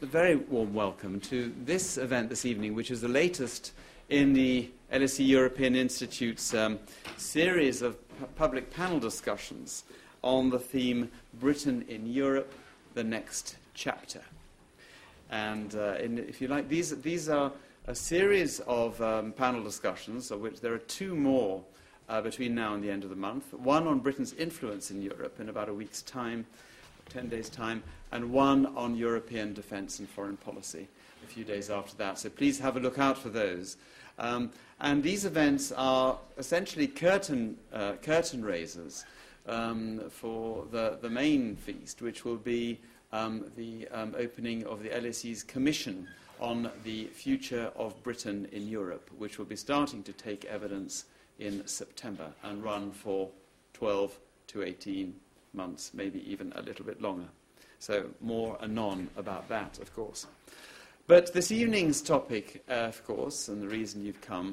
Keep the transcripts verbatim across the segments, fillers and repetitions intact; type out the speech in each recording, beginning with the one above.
very warm welcome to this event this evening, which is the latest in the L S E European Institute's um, series of pu- public panel discussions on the theme Britain in Europe, the Next Chapter. And uh, in, if you like, these, these are a series of um, panel discussions, of which there are two more uh, between now and the end of the month. One on Britain's influence in Europe in about a week's time, ten days' time, and one on European defence and foreign policy a few days after that. So please have a look out for those. Um, and these events are essentially curtain, uh, curtain raisers um, for the, the main feast, which will be um, the um, opening of the L S E's Commission on the Future of Britain in Europe, which will be starting to take evidence in September and run for twelve to eighteen months, maybe even a little bit longer. So more anon about that, of course. But this evening's topic, uh, of course, and the reason you've come,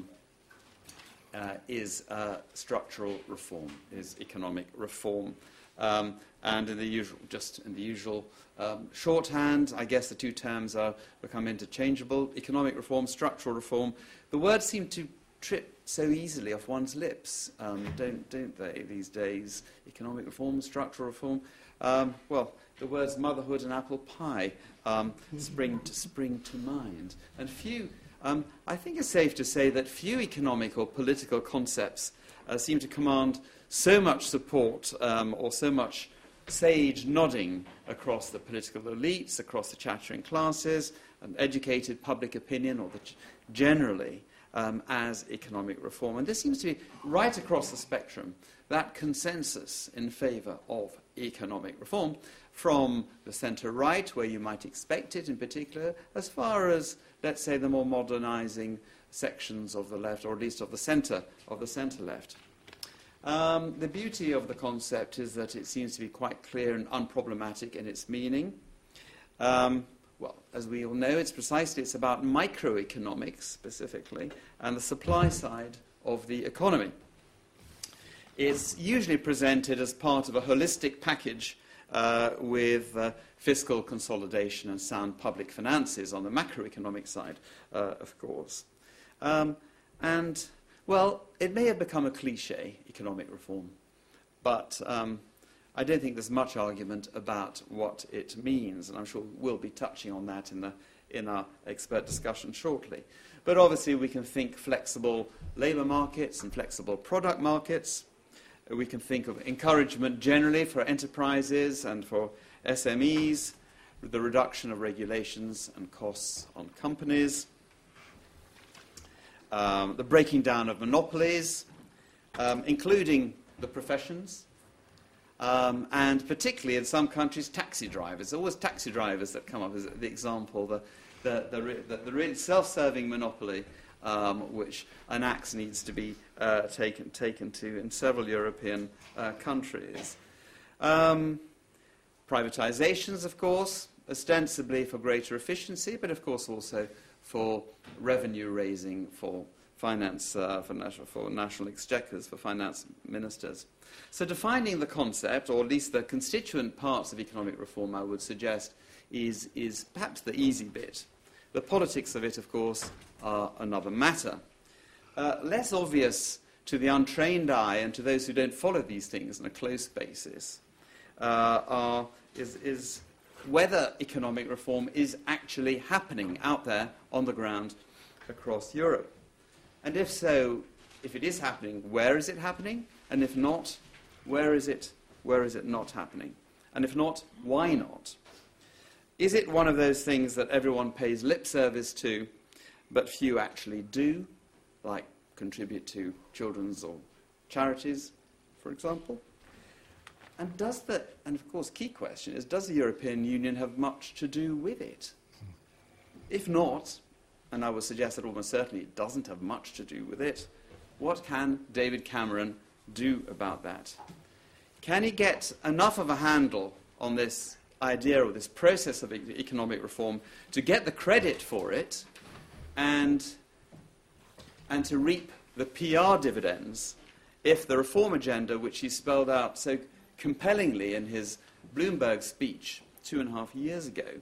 uh, is uh, structural reform, is economic reform. Um, and in the usual, just in the usual um, shorthand, I guess the two terms are become interchangeable: economic reform, structural reform. The words seem to trip so easily off one's lips, um, don't don't they? These days, economic reform, structural reform. Um, well, the words motherhood and apple pie um, spring to spring to mind, and few. Um, I think it's safe to say that few economic or political concepts uh, seem to command so much support um, or so much sage nodding across the political elites, across the chattering classes, and educated public opinion, or the ch- generally, um, as economic reform. And this seems to be right across the spectrum, that consensus in favour of economic reform, from the centre-right, where you might expect it in particular, as far as, let's say, the more modernising sections of the left, or at least of the centre, of the centre-left. Um, the beauty of the concept is that it seems to be quite clear and unproblematic in its meaning. Um, well, as we all know, it's precisely, it's about microeconomics, specifically, and the supply side of the economy. It's usually presented as part of a holistic package uh, with uh, fiscal consolidation and sound public finances on the macroeconomic side, uh, of course. Um, and, well, it may have become a cliche, economic reform, but um, I don't think there's much argument about what it means, and I'm sure we'll be touching on that in, the, in our expert discussion shortly. But obviously we can think flexible labour markets and flexible product markets. We can think of encouragement generally for enterprises and for S M Es, with the reduction of regulations and costs on companies, um, the breaking down of monopolies, um, including the professions, um, and particularly in some countries, taxi drivers. Always taxi drivers that come up as the example, the, the, the, the, the really self-serving monopoly, Um, which an axe needs to be uh, taken, taken to in several European uh, countries. Um, privatizations, of course, ostensibly for greater efficiency, but of course also for revenue raising for finance, uh, for, national, for national exchequers, for finance ministers. So defining the concept, or at least the constituent parts of economic reform, I would suggest, is, is perhaps the easy bit. The politics of it, of course, are another matter. Uh, less obvious to the untrained eye and to those who don't follow these things on a close basis uh, are, is, is whether economic reform is actually happening out there on the ground across Europe. And if so, if it is happening, where is it happening? And if not, where is it, where is it not happening? And if not, why not? Is it one of those things that everyone pays lip service to, but few actually do, like contribute to children's or charities, for example? And does the, and of course, key question is, does the European Union have much to do with it? If not, and I would suggest that almost certainly it doesn't have much to do with it, what can David Cameron do about that? Can he get enough of a handle on this idea or this process of e- economic reform to get the credit for it and, and to reap the P R dividends if the reform agenda, which he spelled out so compellingly in his Bloomberg speech two and a half years ago,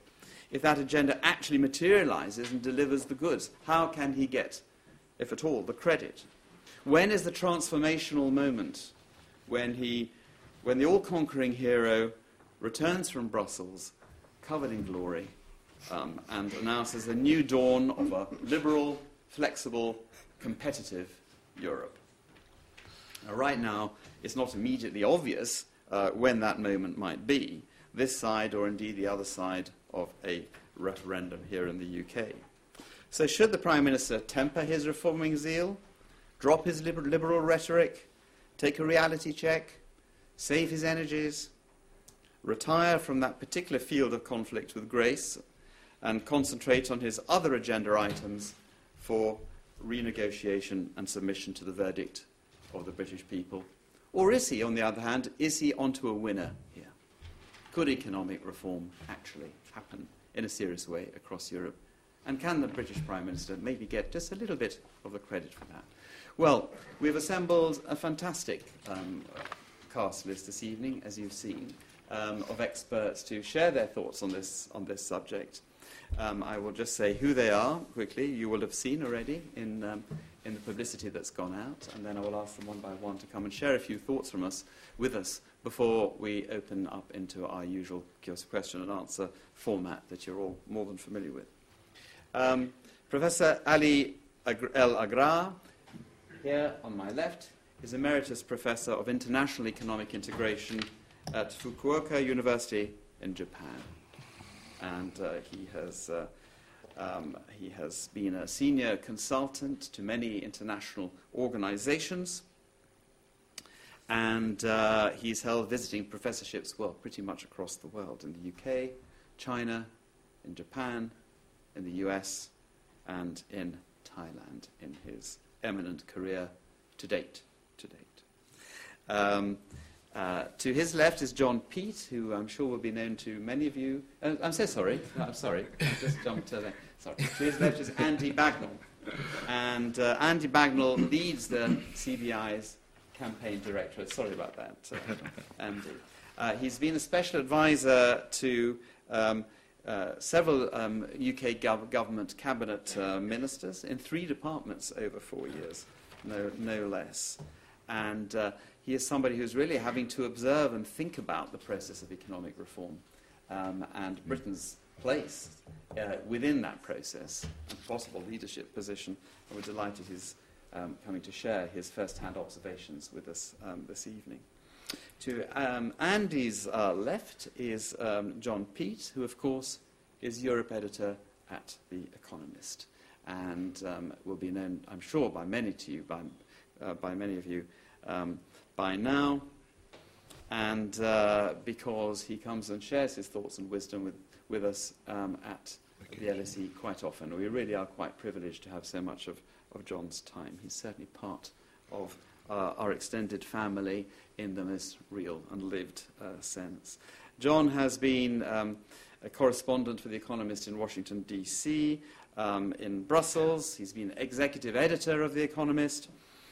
if that agenda actually materializes and delivers the goods? How can he get, if at all, the credit? When is the transformational moment when he, when the all-conquering hero returns from Brussels, covered in glory, um, and announces a new dawn of a liberal, flexible, competitive Europe? Now, right now, it's not immediately obvious uh, when that moment might be, this side or indeed the other side of a referendum here in the U K. So should the Prime Minister temper his reforming zeal, drop his liber- liberal rhetoric, take a reality check, save his energies, retire from that particular field of conflict with grace, and concentrate on his other agenda items for renegotiation and submission to the verdict of the British people? Or is he, on the other hand, is he onto a winner here? Could economic reform actually happen in a serious way across Europe? And can the British Prime Minister maybe get just a little bit of the credit for that? Well, we've assembled a fantastic um, cast list this evening, as you've seen, um, of experts to share their thoughts on this, on this subject. Um, I will just say who they are quickly. You will have seen already in, um, in the publicity that's gone out, and then I will ask them one by one to come and share a few thoughts from us with us before we open up into our usual question and answer format that you're all more than familiar with. Um, Professor Ali El Agra, here on my left, is Emeritus Professor of International Economic Integration at Fukuoka University in Japan. And uh, he has uh, um, he has been a senior consultant to many international organizations, and uh, he's held visiting professorships, well, pretty much across the world, in the U K, China, in Japan, in the U S, and in Thailand, in his eminent career to date. To date. Um, Uh, to his left is John Peet, who I'm sure will be known to many of you. Uh, I'm so sorry. No, I'm sorry. I just jumped to there. Sorry. To his left is Andy Bagnall. And uh, Andy Bagnall leads the C B I's campaign directorate. Sorry about that, uh, Andy. Uh, he's been a special advisor to um, uh, several um, U K gov- government cabinet uh, ministers in three departments over four years, no, no less. And uh, he is somebody who's really having to observe and think about the process of economic reform um, and Britain's place uh, within that process and possible leadership position. And we're delighted he's um, coming to share his first-hand observations with us um, this evening. To um, Andy's uh, left is um, John Peet, who, of course, is Europe editor at The Economist, and um, will be known, I'm sure, by many to you, by, uh, by many of you, um, by now, and uh, because he comes and shares his thoughts and wisdom with, with us um, at the L S E quite often. We really are quite privileged to have so much of, of John's time. He's certainly part of uh, our extended family in the most real and lived uh, sense. John has been um, a correspondent for The Economist in Washington, D C, um, in Brussels. He's been executive editor of The Economist.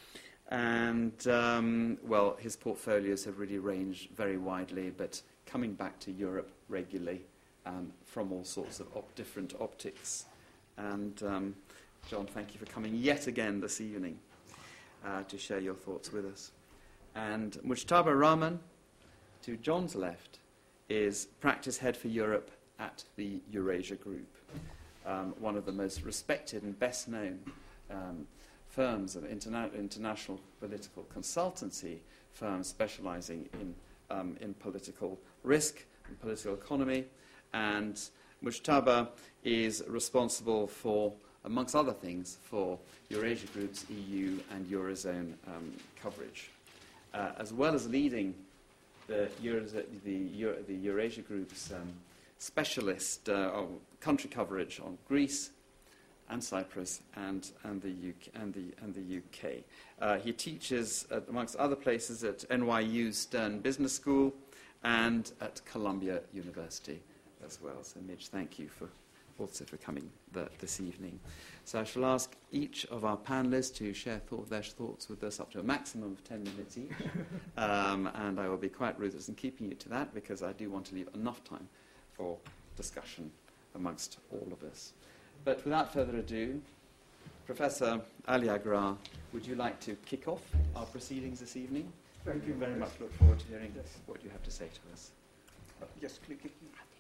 And, um, well, his portfolios have really ranged very widely, but coming back to Europe regularly um, from all sorts of op- different optics. And, um, John, thank you for coming yet again this evening uh, to share your thoughts with us. And Mujtaba Rahman, to John's left, is practice head for Europe at the Eurasia Group, um, one of the most respected and best-known um firms of interna- international political consultancy firms specializing in, um, in political risk and political economy. And Mujtaba is responsible for, amongst other things, for Eurasia Group's E U and Eurozone um, coverage, uh, as well as leading the, Euro- the, Euro- the Eurasia Group's um, specialist uh, country coverage on Greece, and Cyprus, and, and, the, U K, and, the, and the U K. Uh, he teaches, uh, amongst other places, at N Y U Stern Business School and at Columbia University as well. So, Midge, thank you for also for coming the, this evening. So I shall ask each of our panellists to share thought, their thoughts with us up to a maximum of ten minutes each. um, and I will be quite ruthless in keeping you to that, because I do want to leave enough time for discussion amongst all of us. But without further ado, Professor Aliaghra, would you like to kick off our proceedings this evening? Thank you very much. Look forward to hearing yes. what you have to say to us. Uh, yes, click it.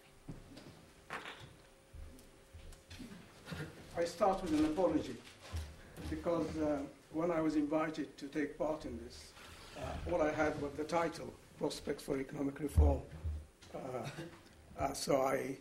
I start with an apology because uh, when I was invited to take part in this, uh, all I had was the title, Prospects for Economic Reform. Uh, uh, so I,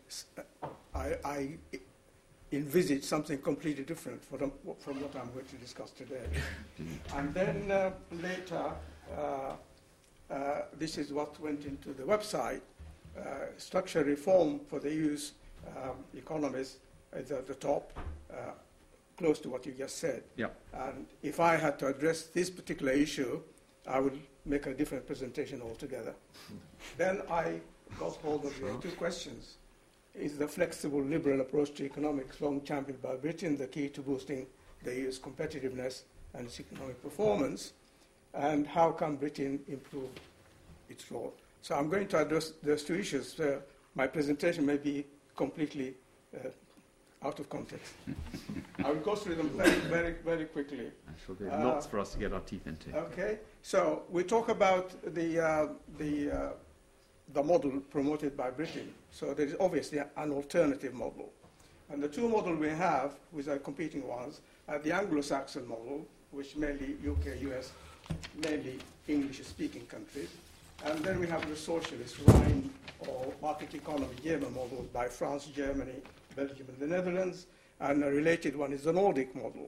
I, I envisaged something completely different from, from what I'm going to discuss today. And then uh, later, uh, uh, this is what went into the website, uh, structural reform for the E U's um, economies is at the top, uh, close to what you just said. Yeah. And if I had to address this particular issue, I would make a different presentation altogether. Then I got hold of the two questions. Is the flexible liberal approach to economics long championed by Britain the key to boosting the E U's competitiveness and its economic performance? And how can Britain improve its role? So I'm going to address those two issues. Uh, my presentation may be completely uh, out of context. I will go through them very, very, very quickly. I'm sure there Uh, are lots for us to get our teeth into. Okay, so we talk about the, uh, the, uh, the model promoted by Britain. So there is obviously an alternative model. And the two models we have, which are competing ones, are the Anglo-Saxon model, which mainly U K, U S, mainly English-speaking countries. And then we have the socialist Rhine or market economy German model by France, Germany, Belgium, and the Netherlands. And a related one is the Nordic model.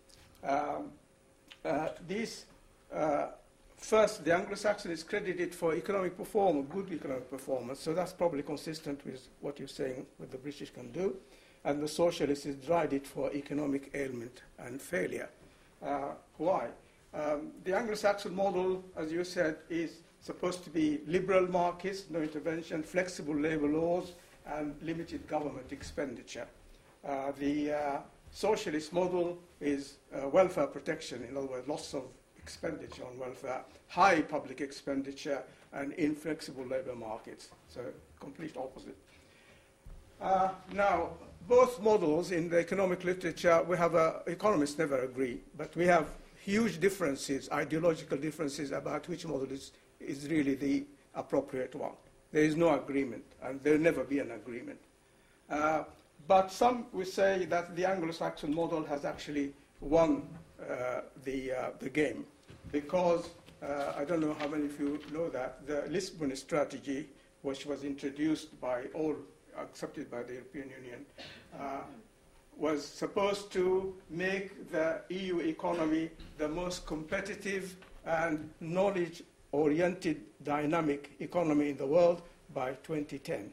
Um, uh, these, uh, first, the Anglo-Saxon is credited for economic performance, good economic performance, so that's probably consistent with what you're saying, what the British can do. And the socialist is derided for economic ailment and failure. Uh, why? Um, the Anglo-Saxon model, as you said, is supposed to be liberal markets, no intervention, flexible labor laws, and limited government expenditure. Uh, the uh, socialist model is uh, welfare protection, in other words, lots of expenditure on welfare, high public expenditure, and inflexible labor markets. So complete opposite. Uh, now, both models in the economic literature, we have uh, economists never agree, but we have huge differences, ideological differences about which model is, is really the appropriate one. There is no agreement, and there will never be an agreement. Uh, but some will say that the Anglo-Saxon model has actually won uh, the, uh, the game, because uh, I don't know how many of you know that the Lisbon strategy, which was introduced by all, accepted by the European Union, uh, was supposed to make the E U economy the most competitive and knowledge-oriented dynamic economy in the world by twenty ten.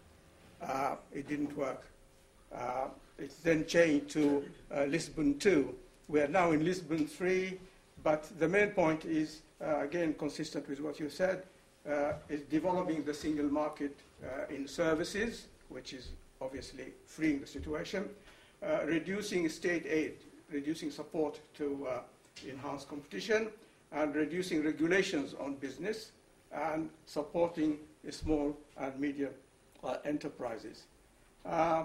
Uh, it didn't work. Uh, it's then changed to uh, Lisbon two. We are now in Lisbon three, but the main point is, uh, again, consistent with what you said, uh, is developing the single market uh, in services, which is obviously freeing the situation, uh, reducing state aid, reducing support to uh, enhance competition, and reducing regulations on business, and supporting small and medium uh, enterprises. Uh,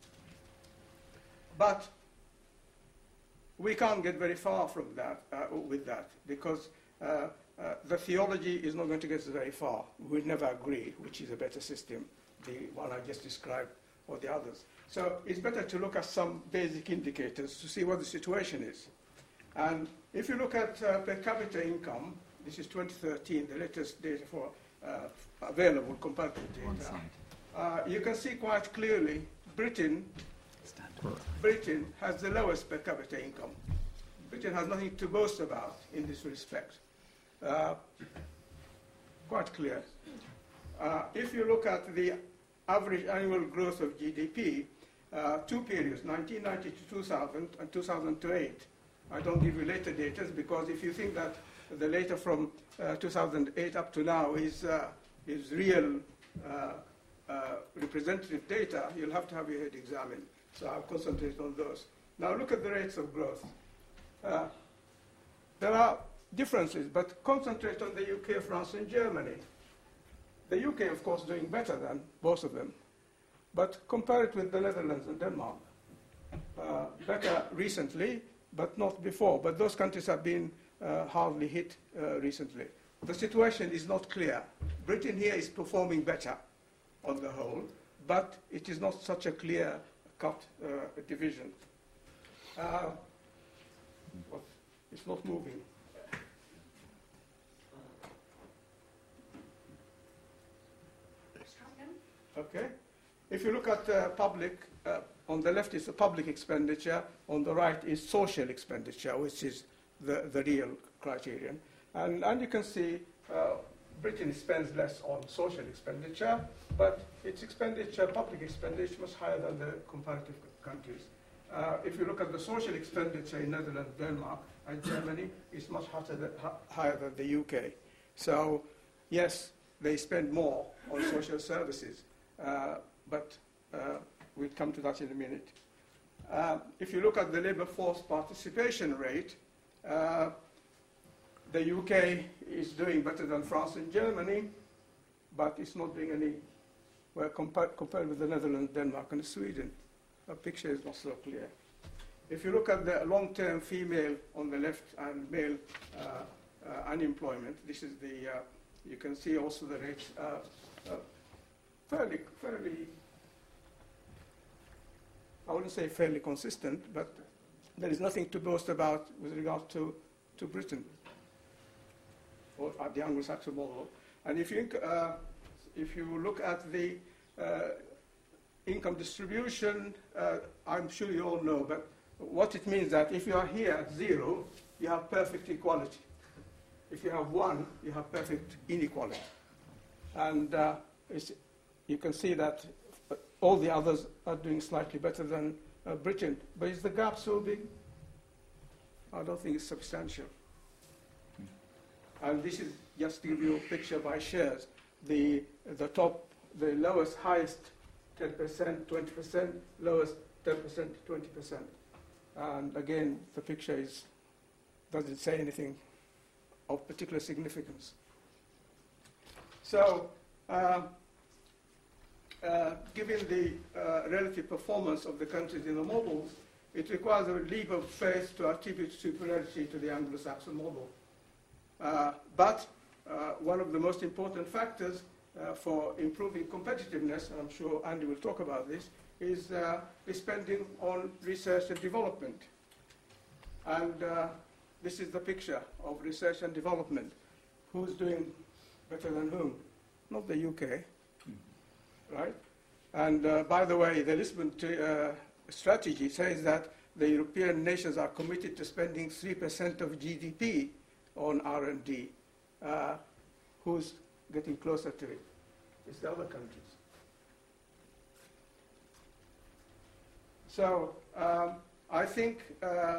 but we can't get very far from that, uh, with that, because uh, uh, the theology is not going to get us very far. We'll never agree which is a better system, the one I just described or the others. So it's better to look at some basic indicators to see what the situation is. And if you look at uh, per capita income, this is twenty thirteen, the latest data for uh, available comparative data, uh, you can see quite clearly Britain, Britain has the lowest per capita income. Britain has nothing to boast about in this respect. Uh, quite clear. Uh, if you look at the average annual growth of G D P, uh, two periods, nineteen ninety to two thousand and two thousand to eight. I don't give you later data because if you think that the data from uh, two thousand eight up to now is, uh, is real uh, uh, representative data, you'll have to have your head examined. So I'll concentrate on those. Now look at the rates of growth. Uh, there are differences, but concentrate on the U K, France, and Germany. The U K, of course, doing better than both of them. But compare it with the Netherlands and Denmark. Uh, better recently, but not before. But those countries have been uh, hardly hit uh, recently. The situation is not clear. Britain here is performing better on the whole, but it is not such a clear-cut uh, division. Uh, it's not moving. Okay. If you look at uh, public, uh, on the left is the public expenditure, on the right is social expenditure, which is the, the real criterion. And, and you can see uh, Britain spends less on social expenditure, but its expenditure, public expenditure, was higher than the comparative countries. Uh, if you look at the social expenditure in Netherlands, Denmark, and Germany, it's much higher than, higher than the U K. So, yes, they spend more on social services, uh, but uh, we'll come to that in a minute. Uh, if you look at the labour force participation rate, uh, the U K is doing better than France and Germany, but it's not doing any well compared, compared with the Netherlands, Denmark, and Sweden. The picture is not so clear. If you look at the long-term female on the left and male uh, uh, unemployment, this is the, uh, you can see also the rates uh, uh, fairly, fairly, I wouldn't say fairly consistent, but there is nothing to boast about with regard to, to Britain, or at the Anglo-Saxon model. And if you, uh, if you look at the uh, income distribution, uh, I'm sure you all know, but what it means that if you are here at zero, you have perfect equality. If you have one, you have perfect inequality. And uh, it's, you can see that all the others are doing slightly better than uh, Britain. But is the gap so big? I don't think it's substantial. And this is just to give you a picture by shares. The, the top, the lowest, highest, ten percent, twenty percent, lowest, ten percent, twenty percent. And again, the picture is, doesn't say anything of particular significance. So, uh, uh, given the uh, relative performance of the countries in the models, it requires a leap of faith to attribute superiority to the Anglo-Saxon model. Uh, but uh, one of the most important factors uh, for improving competitiveness, and I'm sure Andy will talk about this, is uh, the spending on research and development. And uh, this is the picture of research and development. Who's doing better than whom? Not the U K, right? And uh, by the way, the Lisbon uh, strategy says that the European nations are committed to spending three percent of G D P on R and D. Uh, who's getting closer to it? It's the other countries. So um, I think uh,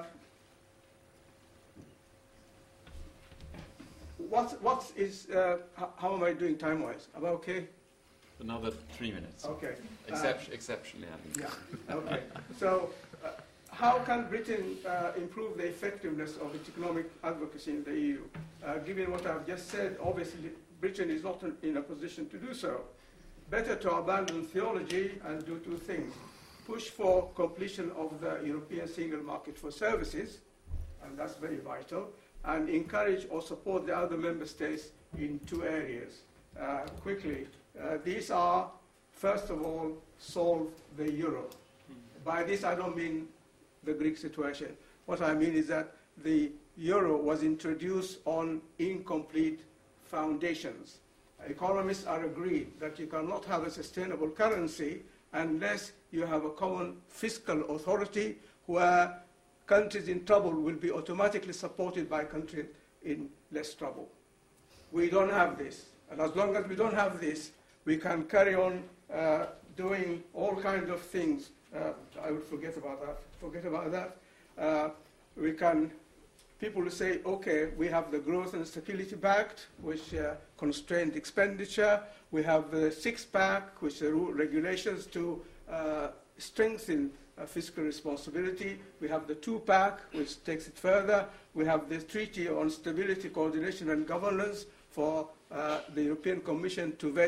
what what is uh, how, how am I doing time-wise? Am I okay? Another three minutes. Okay. Excep- uh, exceptionally. Yeah. Okay. So uh, how can Britain uh, improve the effectiveness of its economic advocacy in the E U? Uh, given what I've just said, obviously Britain is not in a position to do so. Better to abandon theology and do two things. Push for completion of the European single market for services, and that's very vital, and encourage or support the other member states in two areas. Uh, quickly, uh, these are, first of all, solve the euro. By this I don't mean the Greek situation. What I mean is that the euro was introduced on incomplete foundations. Economists are agreed that you cannot have a sustainable currency unless you have a common fiscal authority where countries in trouble will be automatically supported by countries in less trouble. We don't have this. And as long as we don't have this, we can carry on uh, doing all kinds of things. Uh, I would forget about that. Forget about that. Uh, we can, people will say, okay, we have the Growth and Stability Pact, which uh, constrained expenditure. We have the six-pack, which are regulations to uh, strengthen uh, fiscal responsibility. We have the two-pack, which takes it further. We have the Treaty on Stability, Coordination and Governance for uh, the European Commission to vet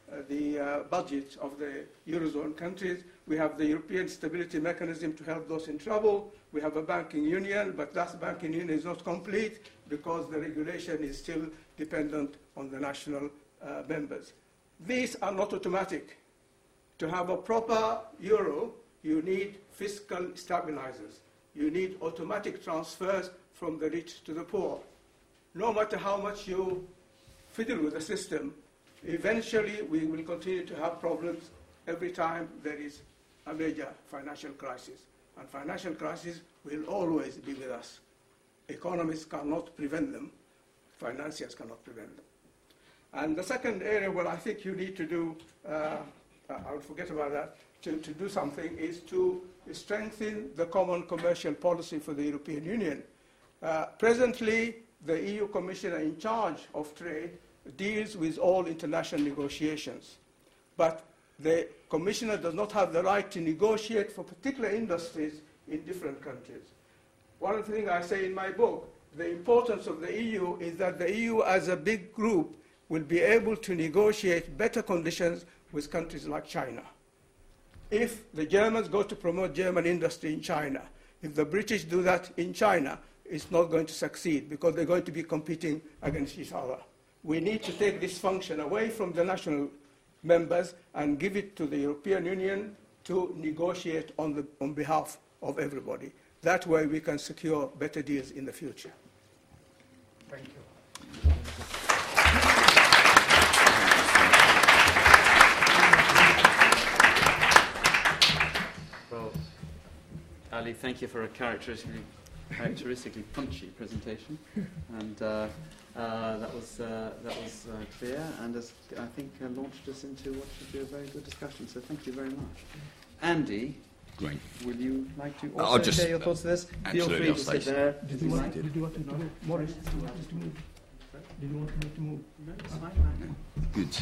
uh, the uh, budget of the Eurozone countries. We have the European Stability Mechanism to help those in trouble. We have a banking union, but that banking union is not complete because the regulation is still dependent on the national uh, members. These are not automatic. To have a proper euro, you need fiscal stabilizers. You need automatic transfers from the rich to the poor. No matter how much you fiddle with the system, eventually we will continue to have problems every time there is a major financial crisis. And financial crises will always be with us. Economists cannot prevent them. Financiers cannot prevent them. And the second area where I think you need to do, uh, I'll forget about that, to, to do something is to strengthen the common commercial policy for the European Union. Uh, presently, the E U Commissioner in charge of trade deals with all international negotiations. But the Commissioner does not have the right to negotiate for particular industries in different countries. One of the things I say in my book, the importance of the E U is that the E U as a big group will be able to negotiate better conditions with countries like China. If the Germans go to promote German industry in China, if the British do that in China, it's not going to succeed because they're going to be competing against each other. We need to take this function away from the national members and give it to the European Union to negotiate on, the, on behalf of everybody. That way we can secure better deals in the future. Thank you. Well, Ali, thank you for a characteristically, characteristically punchy presentation, and uh, uh, that was uh, that was uh, clear, and has, I think uh, launched us into what should be a very good discussion. So thank you very much, Andy. Great. Would you like to I'll also just, share your thoughts on this? Feel free I'll to say sit so. there. Did you, want, did you want to move? Morris, did you want us to move? Did you want me to move? No, it's fine. Good.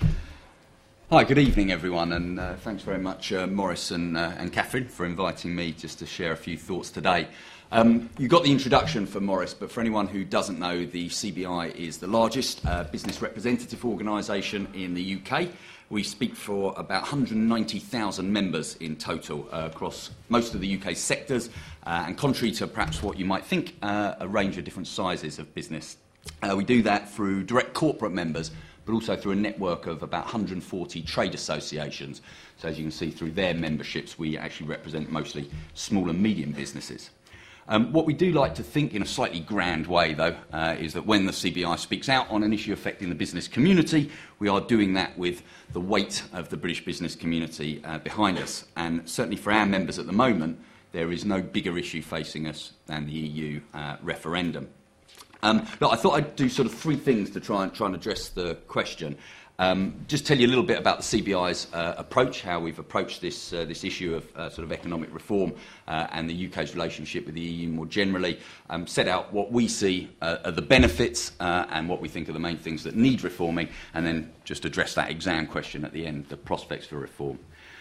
Hi, good evening, everyone, and uh, thanks very much, uh, Morris and, uh, and Catherine, for inviting me just to share a few thoughts today. Um, you got the introduction for Morris, but for anyone who doesn't know, the C B I is the largest uh, business representative organisation in the U K. We speak for about one hundred ninety thousand members in total uh, across most of the U K sectors, uh, and contrary to perhaps what you might think, uh, a range of different sizes of business. Uh, we do that through direct corporate members, but also through a network of about one hundred forty trade associations. So as you can see through their memberships, we actually represent mostly small and medium businesses. Um, what we do like to think in a slightly grand way, though, uh, is that when the C B I speaks out on an issue affecting the business community, we are doing that with the weight of the British business community uh, behind us. And certainly for our members at the moment, there is no bigger issue facing us than the E U uh, referendum. Um, look, I thought I'd do sort of three things to try and, try and address the question. Um, just tell you a little bit about the C B I's uh, approach, how we've approached this, uh, this issue of uh, sort of economic reform uh, and the U K's relationship with the E U more generally, um, set out what we see uh, are the benefits uh, and what we think are the main things that need reforming, and then just address that exam question at the end, the prospects for reform.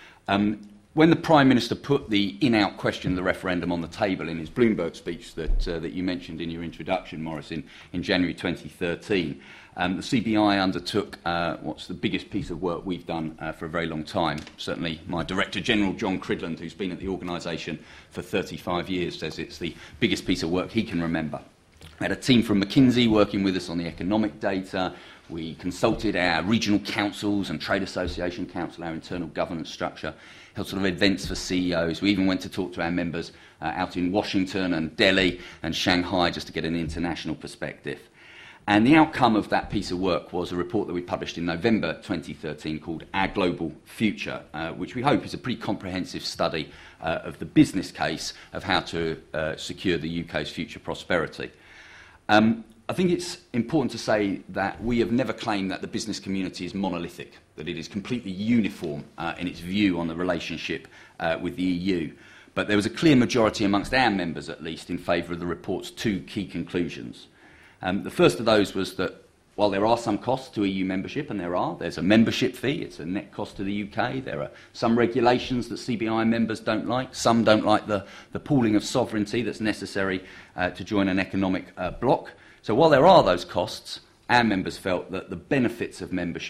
Um, When the Prime Minister put the in-out question of the referendum on the table in his Bloomberg speech that, uh, that you mentioned in your introduction, Morris, in, in January twenty thirteen, um, the C B I undertook uh, what's the biggest piece of work we've done uh, for a very long time. Certainly my Director General, John Cridland, who's been at the organisation for thirty-five years, says it's the biggest piece of work he can remember. We had a team from McKinsey working with us on the economic data. We consulted our regional councils and trade association council, our internal governance structure, held sort of events for C E Os. We even went to talk to our members uh, out in Washington and Delhi and Shanghai just to get an international perspective. And the outcome of that piece of work was a report that we published in November twenty thirteen called Our Global Future, uh, which we hope is a pretty comprehensive study uh, of the business case of how to uh, secure the U K's future prosperity. Um, I think it's important to say that we have never claimed that the business community is monolithic, that it is completely uniform uh, in its view on the relationship uh, with the E U. But there was a clear majority amongst our members, at least, in favour of the report's two key conclusions. Um, the first of those was that while there are some costs to E U membership, and there are, there's a membership fee, it's a net cost to the U K, there are some regulations that C B I members don't like, some don't like the, the pooling of sovereignty that's necessary uh, to join an economic uh, bloc. So while there are those costs, our members felt that the benefits of membership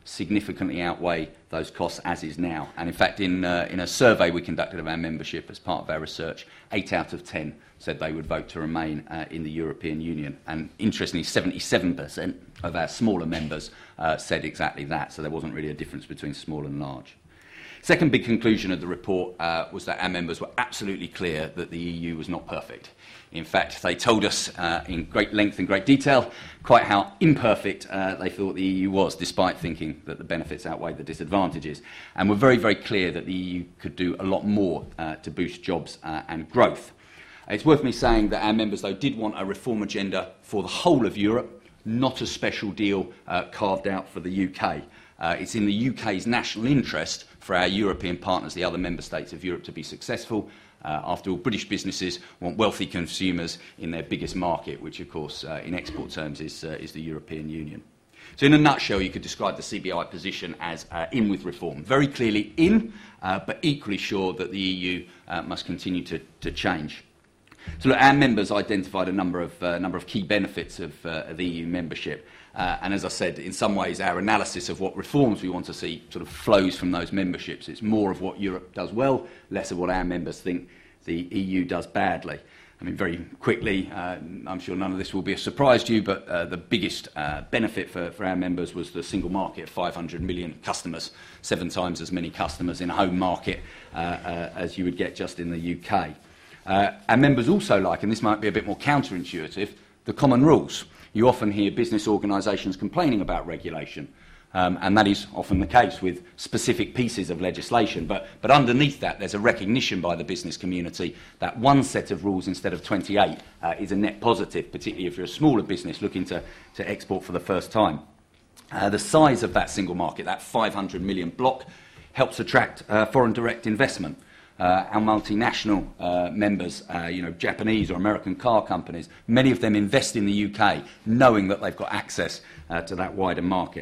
significantly outweigh those costs as is now. And in fact, in, uh, in a survey we conducted of our membership as part of our research, eight out of ten said they would vote to remain uh, in the European Union. And interestingly, seventy-seven percent of our smaller members uh, said exactly that, so there wasn't really a difference between small and large. Second big conclusion of the report uh, was that our members were absolutely clear that the E U was not perfect. In fact, they told us uh, in great length and great detail quite how imperfect uh, they thought the E U was, despite thinking that the benefits outweighed the disadvantages. And were very, very clear that the E U could do a lot more uh, to boost jobs uh, and growth. It's worth me saying that our members, though, did want a reform agenda for the whole of Europe, not a special deal uh, carved out for the U K. Uh, it's in the U K's national interest for our European partners, the other member states of Europe, to be successful. Uh, after all, British businesses want wealthy consumers in their biggest market, which, of course, uh, in export terms is, uh, is the European Union. So in a nutshell, you could describe the C B I position as uh, in with reform. Very clearly in, uh, but equally sure that the E U uh, must continue to, to change. So look, our members identified a number of, uh, number of key benefits of, uh, of E U membership. Uh, and as I said, in some ways, our analysis of what reforms we want to see sort of flows from those memberships. It's more of what Europe does well, less of what our members think the E U does badly. I mean, very quickly, uh, I'm sure none of this will be a surprise to you, but uh, the biggest uh, benefit for, for our members was the single market of five hundred million customers, seven times as many customers in a home market uh, uh, as you would get just in the U K. Uh, our members also like, and this might be a bit more counterintuitive, the common rules. You often hear business organisations complaining about regulation, um, and that is often the case with specific pieces of legislation. But, but underneath that, there's a recognition by the business community that one set of rules instead of twenty-eight uh, is a net positive, particularly if you're a smaller business looking to, to export for the first time. Uh, the size of that single market, that five hundred million block, helps attract uh, foreign direct investment. Uh, our multinational uh, members, uh, you know, Japanese or American car companies, many of them invest in the U K, knowing that they've got access uh, to that wider market.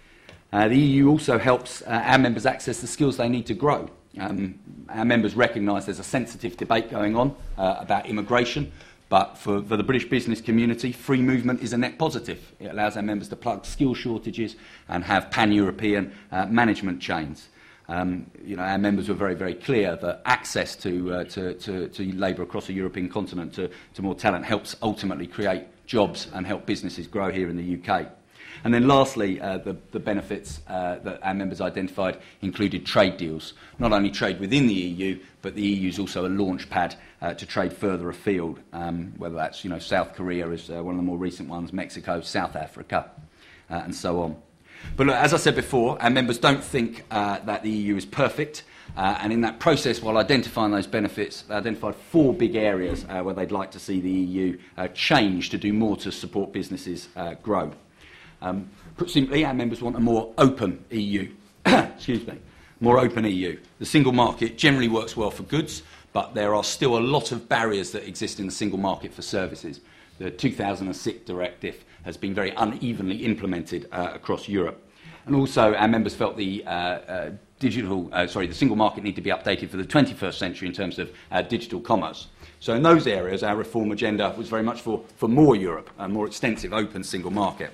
Uh, the E U also helps uh, our members access the skills they need to grow. Um, our members recognise there's a sensitive debate going on uh, about immigration, but for, for the British business community, free movement is a net positive. It allows our members to plug skill shortages and have pan-European uh, management chains. Um, you know, our members were very, very clear that access to, uh, to, to, to labour across the European continent, to, to more talent, helps ultimately create jobs and help businesses grow here in the U K. And then lastly, uh, the, the benefits uh, that our members identified included trade deals. Not only trade within the E U, but the E U is also a launch pad uh, to trade further afield, um, whether that's, you know, South Korea is uh, one of the more recent ones, Mexico, South Africa, uh, and so on. But look, as I said before, our members don't think uh, that the E U is perfect, uh, and in that process, while identifying those benefits, they identified four big areas uh, where they'd like to see the E U uh, change to do more to support businesses uh, grow. Um, put simply, our members want a more open E U. Excuse me, more open E U. The single market generally works well for goods, but there are still a lot of barriers that exist in the single market for services. The two thousand six directive has been very unevenly implemented uh, across Europe. And also, our members felt the uh, uh, digital, uh, sorry, the single market needed to be updated for the twenty-first century in terms of uh, digital commerce. So in those areas, our reform agenda was very much for, for more Europe, a more extensive, open single market.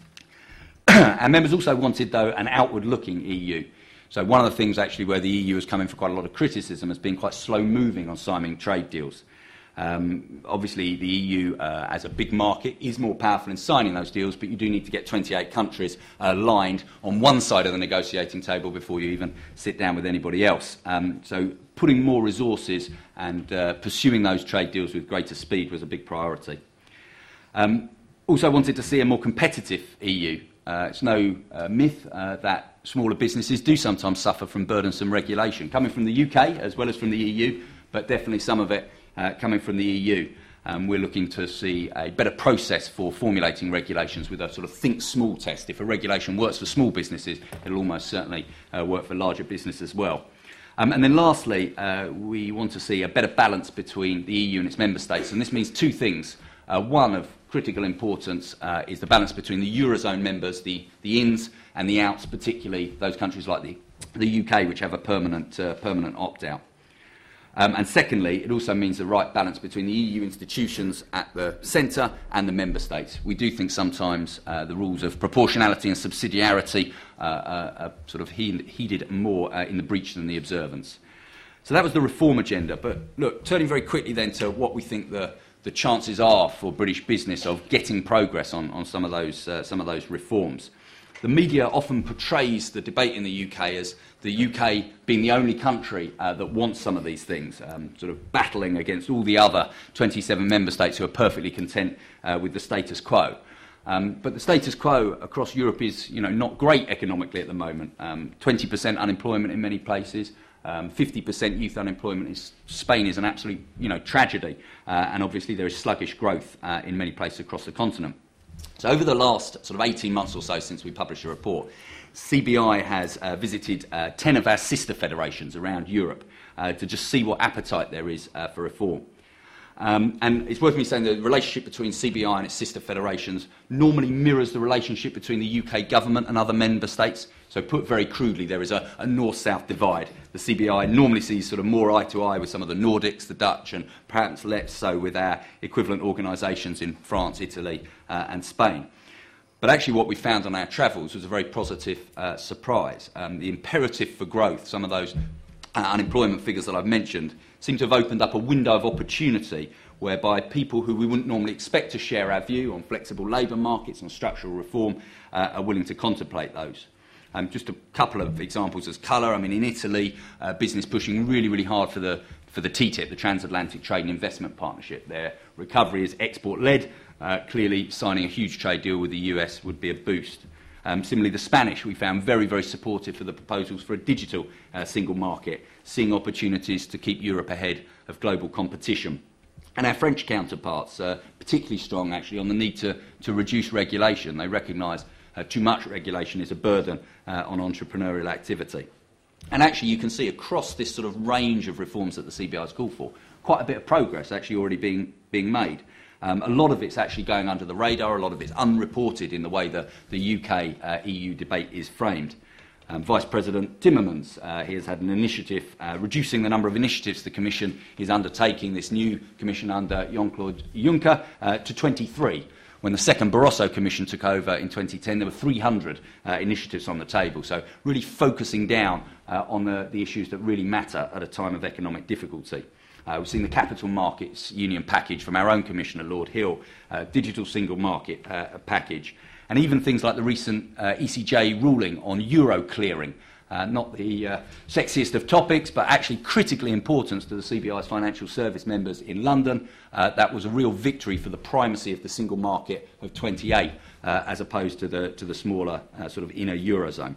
Our members also wanted, though, an outward-looking E U. So one of the things, actually, where the E U has come in for quite a lot of criticism has been quite slow-moving on signing trade deals. Um, obviously, the E U, uh, as a big market, is more powerful in signing those deals, but you do need to get twenty-eight countries uh, aligned on one side of the negotiating table before you even sit down with anybody else. Um, so putting more resources and uh, pursuing those trade deals with greater speed was a big priority. Um, also wanted to see a more competitive E U. Uh, it's no uh, myth uh, that smaller businesses do sometimes suffer from burdensome regulation, coming from the U K as well as from the E U, but definitely some of it Uh, coming from the E U. Um, we're looking to see a better process for formulating regulations with a sort of think small test. If a regulation works for small businesses, it'll almost certainly uh, work for larger businesses as well. Um, and then lastly, uh, we want to see a better balance between the E U and its member states. And this means two things. Uh, one of critical importance uh, is the balance between the Eurozone members, the, the ins and the outs, particularly those countries like the, the U K, which have a permanent, uh, permanent opt-out. Um, and secondly, it also means the right balance between the E U institutions at the centre and the member states. We do think sometimes uh, the rules of proportionality and subsidiarity uh, are, are sort of heed, heeded more uh, in the breach than the observance. So that was the reform agenda. But look, turning very quickly then to what we think the, the chances are for British business of getting progress on, on some of those, uh, some of those reforms. The media often portrays the debate in the U K as the U K being the only country uh, that wants some of these things, um, sort of battling against all the other twenty-seven member states who are perfectly content uh, with the status quo. Um, but the status quo across Europe is, you know, not great economically at the moment. Um, twenty percent unemployment in many places, um, fifty percent youth unemployment. In Spain is an absolute, you know, tragedy, uh, and obviously there is sluggish growth uh, in many places across the continent. So over the last sort of eighteen months or so since we published a report, C B I has uh, visited uh, ten of our sister federations around Europe uh, to just see what appetite there is uh, for reform. Um, and it's worth me saying the relationship between C B I and its sister federations normally mirrors the relationship between the U K government and other member states. So put very crudely, there is a, a north-south divide. The C B I normally sees sort of more eye to eye with some of the Nordics, the Dutch, and perhaps less so with our equivalent organisations in France, Italy, uh, and Spain. But actually what we found on our travels was a very positive uh, surprise. Um, the imperative for growth, some of those uh, unemployment figures that I've mentioned, seem to have opened up a window of opportunity whereby people who we wouldn't normally expect to share our view on flexible labour markets, on structural reform, uh, are willing to contemplate those. Um, just a couple of examples as colour. I mean, in Italy, uh, business pushing really, really hard for the for the T T I P, the Transatlantic Trade and Investment Partnership. Their recovery is export-led. Uh, clearly, signing a huge trade deal with the U S would be a boost. Um, similarly, the Spanish, we found very, very supportive for the proposals for a digital uh, single market, seeing opportunities to keep Europe ahead of global competition. And our French counterparts, uh, particularly strong, actually, on the need to, to reduce regulation. They recognise uh, too much regulation is a burden uh, on entrepreneurial activity. And actually, you can see across this sort of range of reforms that the C B I has called for, quite a bit of progress actually already being, being made. Um, a lot of it's actually going under the radar, a lot of it's unreported in the way that the U K uh, E U debate is framed. Um, Vice President Timmermans, uh, he has had an initiative uh, reducing the number of initiatives the Commission is undertaking, this new Commission under Jean-Claude Juncker, uh, to twenty-three. When the second Barroso Commission took over in twenty ten, there were three hundred uh, initiatives on the table. So really focusing down uh, on the, the issues that really matter at a time of economic difficulty. Uh, we've seen the Capital Markets Union package from our own Commissioner, Lord Hill, uh, digital single market uh, package, and even things like the recent uh, E C J ruling on euro clearing. Uh, not the uh, sexiest of topics, but actually critically important to the C B I's financial service members in London. Uh, that was a real victory for the primacy of the single market of twenty-eight, uh, as opposed to the, to the smaller uh, sort of inner Eurozone.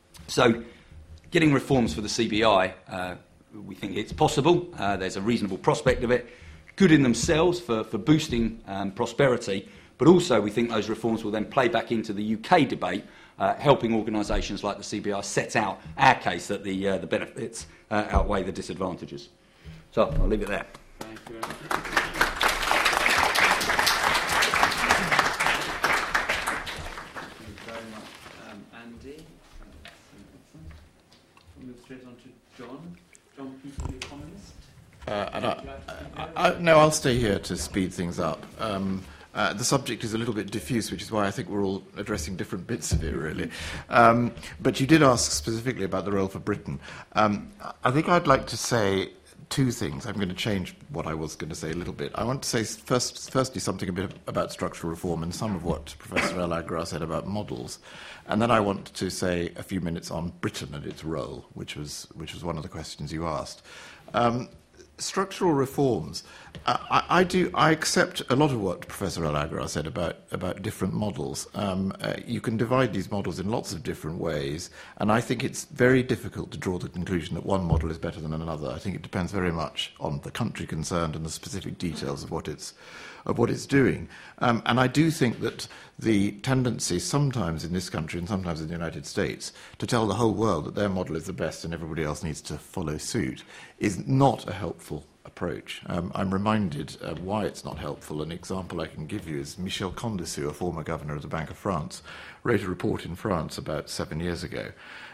So getting reforms for the C B I, uh, we think it's possible. Uh, there's a reasonable prospect of it. Good in themselves for, for boosting um, prosperity, but also we think those reforms will then play back into the U K debate, uh, helping organisations like the C B I set out our case that the, uh, the benefits uh, outweigh the disadvantages. So I'll leave it there. Thank you very much. Thank you very much, um, Andy. We'll move straight on to John. John Peter, the Economist. Uh, and I, I, I, no, I'll stay here to speed things up. Um, uh, the subject is a little bit diffuse, which is why I think we're all addressing different bits of it, really. Um, but you did ask specifically about the role for Britain. Um, I think I'd like to say two things. I'm going to change what I was going to say a little bit. I want to say first, firstly something a bit about structural reform and some of what Professor El Agra said about models. And then I want to say a few minutes on Britain and its role, which was, which was one of the questions you asked. Um, structural reforms, uh, I, I do. I accept a lot of what Professor El Agra said about about different models. Um, uh, you can divide these models in lots of different ways, and I think it's very difficult to draw the conclusion that one model is better than another. I think it depends very much on the country concerned and the specific details of what it's of what it's doing. Um, and I do think that the tendency sometimes in this country and sometimes in the United States to tell the whole world that their model is the best and everybody else needs to follow suit is not a helpful approach. Um, I'm reminded of why it's not helpful. An example I can give you is Michel Condessu, a former governor of the Bank of France, wrote a report in France about seven years ago.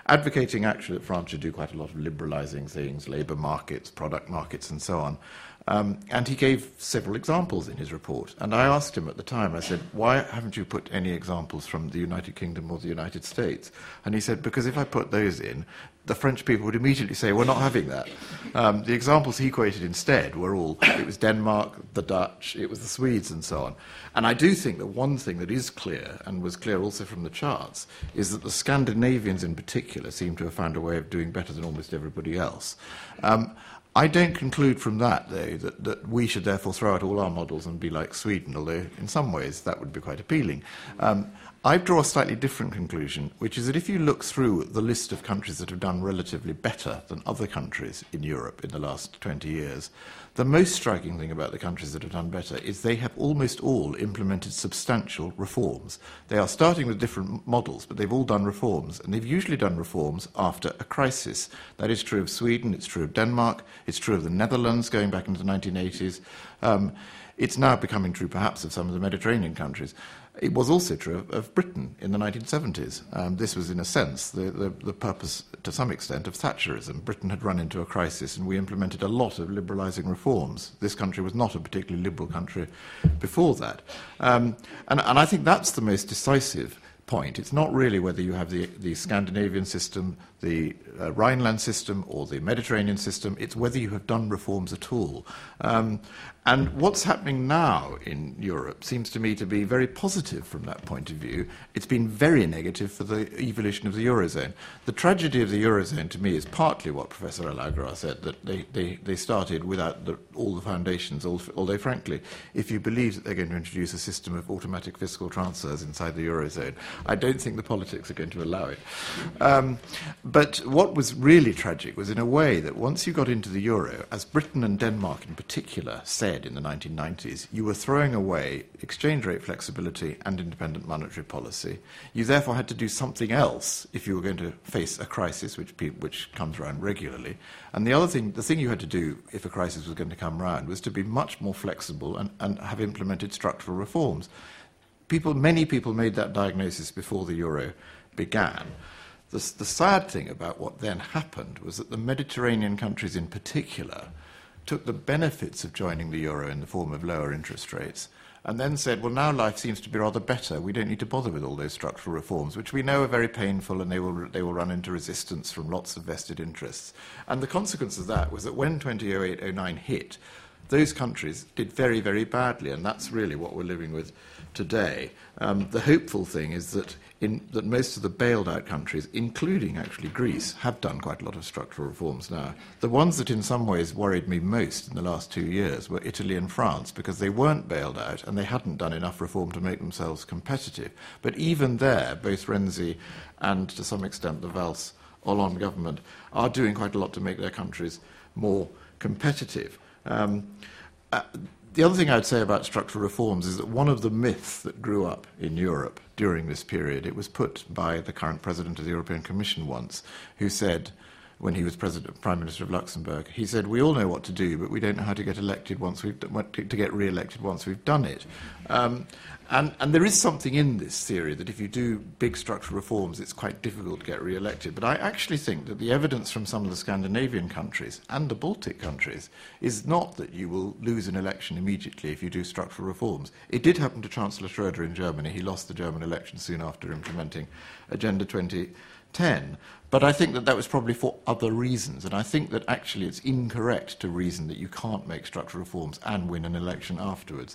advocating actually that France should do quite a lot of liberalising things, labour markets, product markets and so on. Um, and he gave several examples in his report. And I asked him at the time, I said, why haven't you put any examples from the United Kingdom or the United States? And he said, because if I put those in, the French people would immediately say, we're not having that. Um, the examples he quoted instead were all, it was Denmark, the Dutch, it was the Swedes and so on. And I do think that one thing that is clear, and was clear also from the charts, is that the Scandinavians in particular seem to have found a way of doing better than almost everybody else. Um, I don't conclude from that, though, that, that we should therefore throw out all our models and be like Sweden, although in some ways that would be quite appealing. Um, I draw a slightly different conclusion, which is that if you look through the list of countries that have done relatively better than other countries in Europe in the last twenty years, the most striking thing about the countries that have done better is they have almost all implemented substantial reforms. They are starting with different models, but they've all done reforms, and they've usually done reforms after a crisis. That is true of Sweden, it's true of Denmark, it's true of the Netherlands going back into the nineteen eighties. Um, it's now becoming true perhaps of some of the Mediterranean countries. It was also true of, of Britain in the nineteen seventies. Um, this was, in a sense, the, the, the purpose, to some extent, of Thatcherism. Britain had run into a crisis, and we implemented a lot of liberalising reforms. This country was not a particularly liberal country before that. Um, and, and I think that's the most decisive point. It's not really whether you have the, the Scandinavian system, the uh, Rhineland system, or the Mediterranean system. It's whether you have done reforms at all. Um, and what's happening now in Europe seems to me to be very positive from that point of view. It's been very negative for the evolution of the Eurozone. The tragedy of the Eurozone, to me, is partly what Professor Alagrar said, that they, they, they started without the, all the foundations, although, frankly, if you believe that they're going to introduce a system of automatic fiscal transfers inside the Eurozone, I don't think the politics are going to allow it. Um, but what was really tragic was, in a way, that once you got into the euro, as Britain and Denmark in particular said in the nineteen nineties, you were throwing away exchange rate flexibility and independent monetary policy. You therefore had to do something else if you were going to face a crisis, which, pe- which comes around regularly. And the other thing, the thing you had to do if a crisis was going to come around, was to be much more flexible and, and have implemented structural reforms. People, many people made that diagnosis before the euro began. The, the sad thing about what then happened was that the Mediterranean countries in particular took the benefits of joining the euro in the form of lower interest rates and then said, well, now life seems to be rather better. We don't need to bother with all those structural reforms, which we know are very painful, and they will, they will run into resistance from lots of vested interests. And the consequence of that was that when twenty oh eight oh nine hit, those countries did very, very badly, and that's really what we're living with today. Um, the hopeful thing is that, in, that most of the bailed-out countries, including actually Greece, have done quite a lot of structural reforms now. The ones that in some ways worried me most in the last two years were Italy and France, because they weren't bailed out and they hadn't done enough reform to make themselves competitive. But even there, both Renzi and, to some extent, the Valls Hollande government are doing quite a lot to make their countries more competitive. Um, uh, The other thing I'd say about structural reforms is that one of the myths that grew up in Europe during this period, it was put by the current president of the European Commission once, who said, when he was president, Prime Minister of Luxembourg, he said, we all know what to do, but we don't know how to get elected once we've to get re-elected once we've done it. Um, and, and there is something in this theory that if you do big structural reforms, it's quite difficult to get re-elected. But I actually think that the evidence from some of the Scandinavian countries and the Baltic countries is not that you will lose an election immediately if you do structural reforms. It did happen to Chancellor Schröder in Germany. He lost the German election soon after implementing Agenda twenty ten. But I think that that was probably for other reasons, and I think that actually it's incorrect to reason that you can't make structural reforms and win an election afterwards.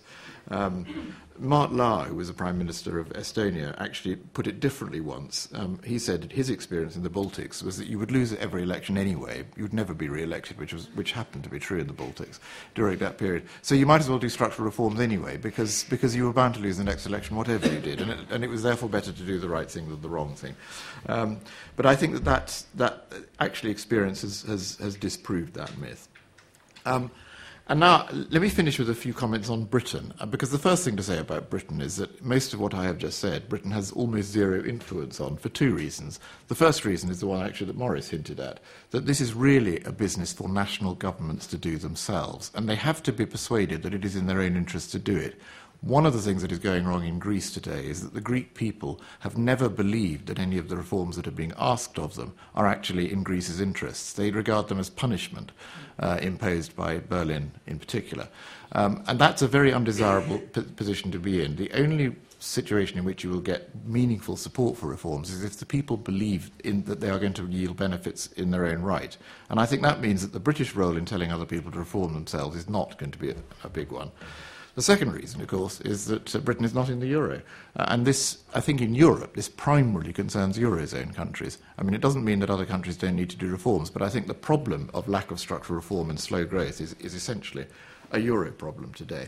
Um, Mart Laar, who was the Prime Minister of Estonia, actually put it differently once. Um, he said his experience in the Baltics was that you would lose every election anyway. You would never be re-elected, which, was, which happened to be true in the Baltics during that period. So you might as well do structural reforms anyway, because, because you were bound to lose the next election, whatever you did, and it, and it was therefore better to do the right thing than the wrong thing. Um, but I think that that, that actually experience has, has, has disproved that myth. Um, And now, let me finish with a few comments on Britain, because the first thing to say about Britain is that most of what I have just said, Britain has almost zero influence on, for two reasons. The first reason is the one actually that Maurice hinted at, that this is really a business for national governments to do themselves, and they have to be persuaded that it is in their own interest to do it. One of the things that is going wrong in Greece today is that the Greek people have never believed that any of the reforms that are being asked of them are actually in Greece's interests. They regard them as punishment uh, imposed by Berlin in particular. Um, and that's a very undesirable p- position to be in. The only situation in which you will get meaningful support for reforms is if the people believe in that they are going to yield benefits in their own right. And I think that means that the British role in telling other people to reform themselves is not going to be a, a big one. The second reason, of course, is that uh, Britain is not in the euro. Uh, and this, I think in Europe, this primarily concerns Eurozone countries. I mean, it doesn't mean that other countries don't need to do reforms, but I think the problem of lack of structural reform and slow growth is, is essentially a euro problem today.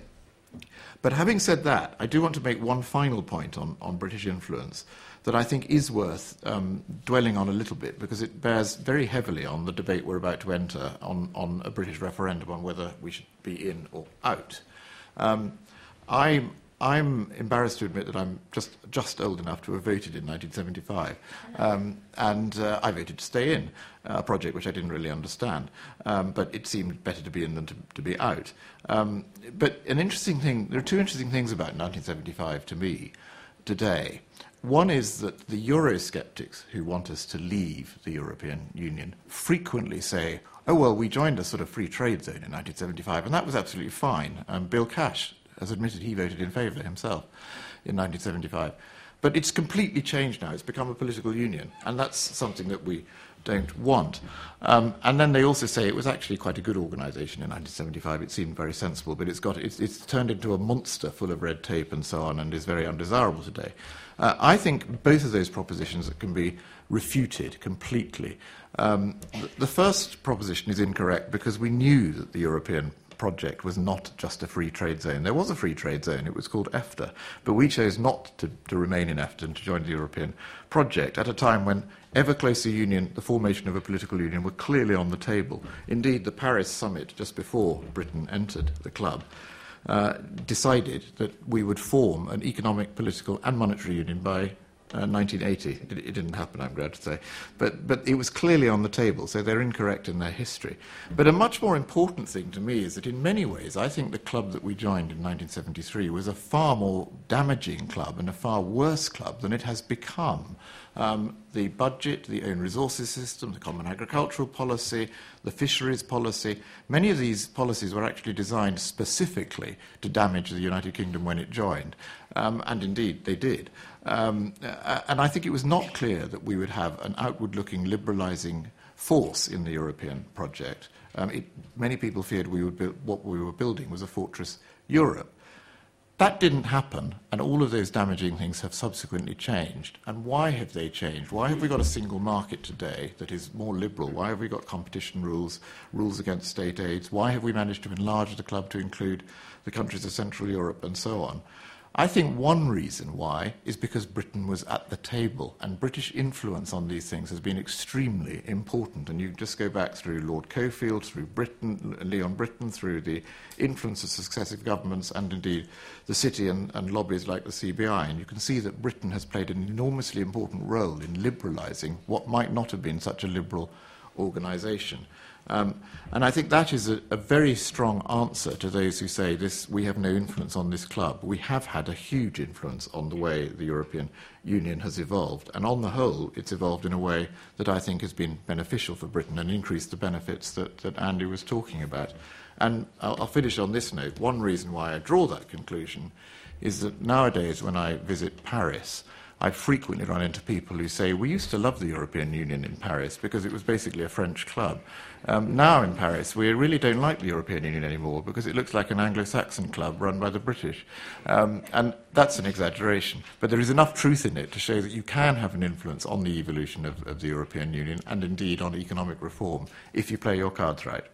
But having said that, I do want to make one final point on, on British influence that I think is worth um, dwelling on a little bit, because it bears very heavily on the debate we're about to enter on, on a British referendum on whether we should be in or out. Um, I'm, I'm embarrassed to admit that I'm just, just old enough to have voted in nineteen seventy-five, um, and uh, I voted to stay in, a project which I didn't really understand, um, but it seemed better to be in than to, to be out. Um, but an interesting thing, there are two interesting things about nineteen seventy-five to me today. One is that the Eurosceptics who want us to leave the European Union frequently say, oh, well, we joined a sort of free trade zone in nineteen seventy-five, and that was absolutely fine. Um, Bill Cash has admitted he voted in favour himself in nineteen seventy-five. But it's completely changed now. It's become a political union, and that's something that we don't want. Um, and then they also say it was actually quite a good organisation in nineteen seventy-five. It seemed very sensible, but it's, got, it's, it's turned into a monster full of red tape and so on, and is very undesirable today. Uh, I think both of those propositions can be refuted completely. Um, the, the first proposition is incorrect because we knew that the European project was not just a free trade zone. There was a free trade zone. It was called EFTA. But we chose not to, to remain in EFTA and to join the European project at a time when ever closer union, the formation of a political union, were clearly on the table. Indeed, the Paris summit, just before Britain entered the club, uh, decided that we would form an economic, political and monetary union by Uh, nineteen eighty. It, it didn't happen, I'm glad to say. But, but it was clearly on the table, so they're incorrect in their history. But a much more important thing to me is that in many ways, I think the club that we joined in nineteen seventy-three was a far more damaging club and a far worse club than it has become. Um, the budget, the own resources system, the common agricultural policy, the fisheries policy, many of these policies were actually designed specifically to damage the United Kingdom when it joined. Um, and indeed, they did. Um, uh, and I think it was not clear that we would have an outward-looking liberalising force in the European project. Um, it, many people feared we would build, what we were building was a fortress Europe. That didn't happen, and all of those damaging things have subsequently changed. And why have they changed? Why have we got a single market today that is more liberal? Why have we got competition rules, rules against state aids? Why have we managed to enlarge the club to include the countries of Central Europe and so on? I think one reason why is because Britain was at the table, and British influence on these things has been extremely important. And you just go back through Lord Cockfield, through Britain, Leon Britton, through the influence of successive governments, and indeed the city and, and lobbies like the C B I, and you can see that Britain has played an enormously important role in liberalising what might not have been such a liberal organisation. Um, and I think that is a, a very strong answer to those who say this, we have no influence on this club. We have had a huge influence on the way the European Union has evolved. And on the whole, it's evolved in a way that I think has been beneficial for Britain and increased the benefits that, that Andy was talking about. And I'll, I'll finish on this note. One reason why I draw that conclusion is that nowadays when I visit Paris, I frequently run into people who say, we used to love the European Union in Paris because it was basically a French club. Um, now in Paris, we really don't like the European Union anymore because it looks like an Anglo-Saxon club run by the British. Um, and that's an exaggeration. But there is enough truth in it to show that you can have an influence on the evolution of, of the European Union and indeed on economic reform if you play your cards right.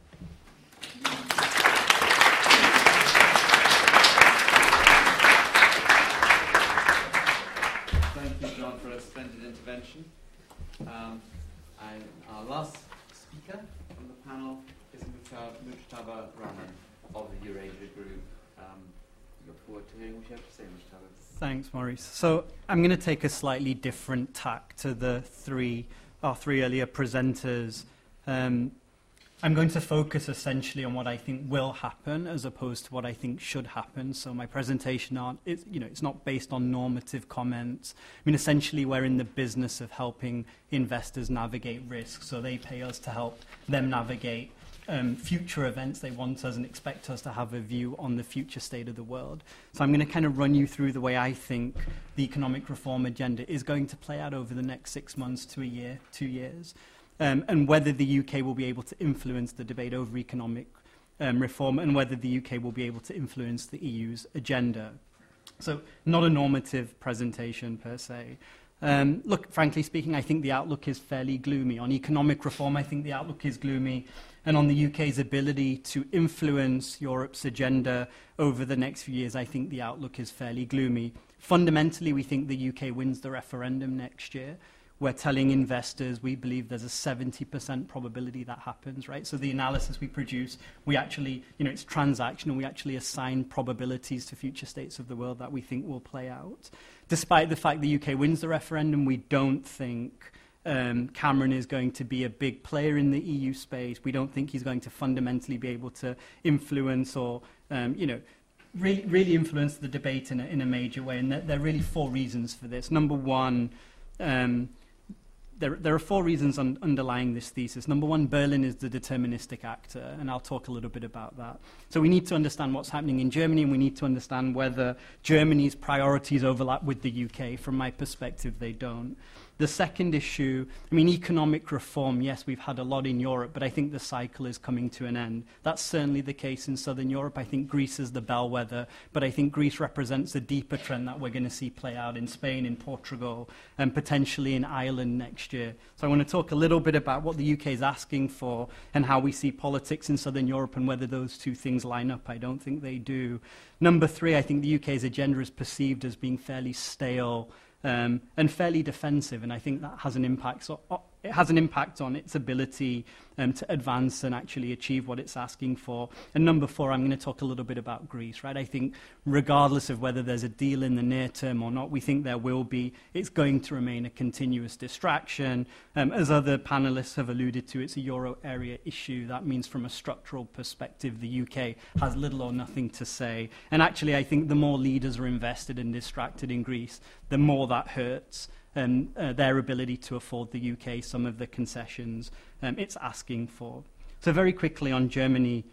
Intervention. Um, and our last speaker from the panel is Mujtaba Rahman of the Eurasia Group. Um, look forward to hearing what you have to say, Mujtaba. Thanks, Maurice. So I'm going to take a slightly different tack to the three, our three earlier presenters. Um, I'm going to focus essentially on what I think will happen as opposed to what I think should happen. So my presentation, aren't, it's, you know, it's not based on normative comments. I mean, essentially, we're in the business of helping investors navigate risk. So they pay us to help them navigate um, future events. They want us and expect us to have a view on the future state of the world. So I'm going to kind of run you through the way I think the economic reform agenda is going to play out over the next six months to a year, two years. Um, and whether the U K will be able to influence the debate over economic um, reform and whether the U K will be able to influence the E U's agenda. So not a normative presentation per se. Um, look, frankly speaking, I think the outlook is fairly gloomy. On economic reform, I think the outlook is gloomy. And on the U K's ability to influence Europe's agenda over the next few years, I think the outlook is fairly gloomy. Fundamentally, we think the U K wins the referendum next year. We're telling investors we believe there's a seventy percent probability that happens, right? So the analysis we produce, we actually, you know, it's transactional. We actually assign probabilities to future states of the world that we think will play out. Despite the fact the U K wins the referendum, we don't think um, Cameron is going to be a big player in the E U space. We don't think he's going to fundamentally be able to influence or, um, you know, really, really influence the debate in a, in a major way. And there, there are really four reasons for this. Number one, um, There, there are four reasons un underlying this thesis. Number one, Berlin is the deterministic actor, and I'll talk a little bit about that. So we need to understand what's happening in Germany, and we need to understand whether Germany's priorities overlap with the U K. From my perspective, they don't. The second issue, I mean, economic reform, yes, we've had a lot in Europe, but I think the cycle is coming to an end. That's certainly the case in Southern Europe. I think Greece is the bellwether, but I think Greece represents a deeper trend that we're going to see play out in Spain, in Portugal, and potentially in Ireland next year. So I want to talk a little bit about what the U K is asking for and how we see politics in Southern Europe and whether those two things line up. I don't think they do. Number three, I think the U K's agenda is perceived as being fairly stale Um, and fairly defensive, and I think that has an impact. So, uh, it has an impact on its ability um, to advance and actually achieve what it's asking for. And number four, I'm going to talk a little bit about Greece, right? I think regardless of whether there's a deal in the near term or not, we think there will be. It's going to remain a continuous distraction. Um, as other panelists have alluded to, it's a euro area issue. That means from a structural perspective, the U K has little or nothing to say. And actually, I think the more leaders are invested and distracted in Greece, the more that hurts Um, uh, their ability to afford the U K some of the concessions um, it's asking for. So very quickly on Germany,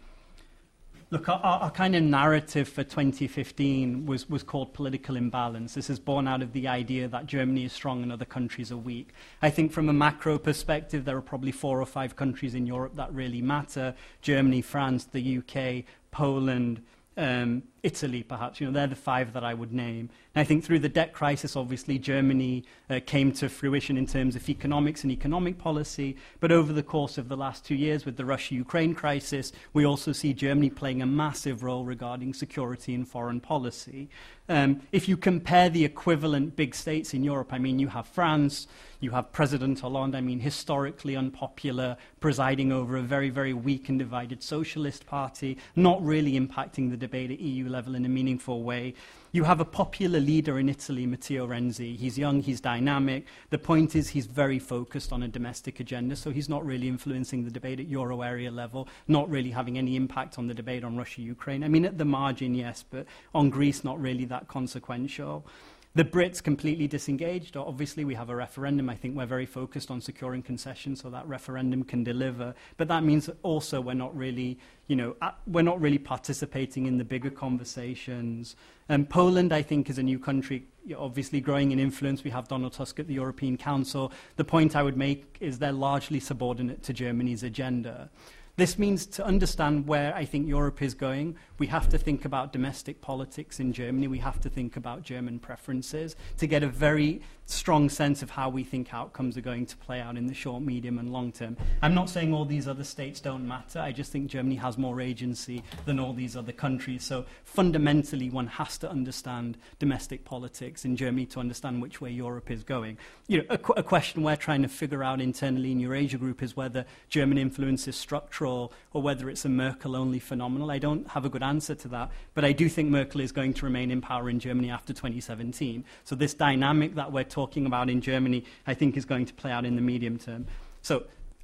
look, our, our kind of narrative for twenty fifteen was, was called political imbalance. This is born out of the idea that Germany is strong and other countries are weak. I think from a macro perspective, there are probably four or five countries in Europe that really matter: Germany, France, the U K, Poland, Um, Italy, perhaps. You know, they're the five that I would name. And I think through the debt crisis, obviously, Germany uh, came to fruition in terms of economics and economic policy. But over the course of the last two years with the Russia-Ukraine crisis, we also see Germany playing a massive role regarding security and foreign policy. Um, if you compare the equivalent big states in Europe, I mean, you have France, you have President Hollande, I mean, historically unpopular, presiding over a very, very weak and divided socialist party, not really impacting the debate at E U level in a meaningful way. You have a popular leader in Italy, Matteo Renzi. He's young, he's dynamic. The point is he's very focused on a domestic agenda, so he's not really influencing the debate at euro area level, not really having any impact on the debate on Russia-Ukraine. I mean, at the margin, yes, but on Greece, not really that consequential. The Brits completely disengaged. Obviously, we have a referendum. I think we're very focused on securing concessions so that referendum can deliver. But that means that also we're not really, you know, we're not really participating in the bigger conversations. And Poland, I think, is a new country, obviously growing in influence. We have Donald Tusk at the European Council. The point I would make is they're largely subordinate to Germany's agenda. This means to understand where I think Europe is going, we have to think about domestic politics in Germany. We have to think about German preferences to get a very strong sense of how we think outcomes are going to play out in the short, medium, and long term. I'm not saying all these other states don't matter. I just think Germany has more agency than all these other countries. So fundamentally, one has to understand domestic politics in Germany to understand which way Europe is going. You know, a, qu a question we're trying to figure out internally in Eurasia Group is whether German influence is structural or whether it's a Merkel-only phenomenon. I don't have a good answer to that, but I do think Merkel is going to remain in power in Germany after twenty seventeen. So this dynamic that we're talking about in Germany, I think, is going to play out in the medium term. So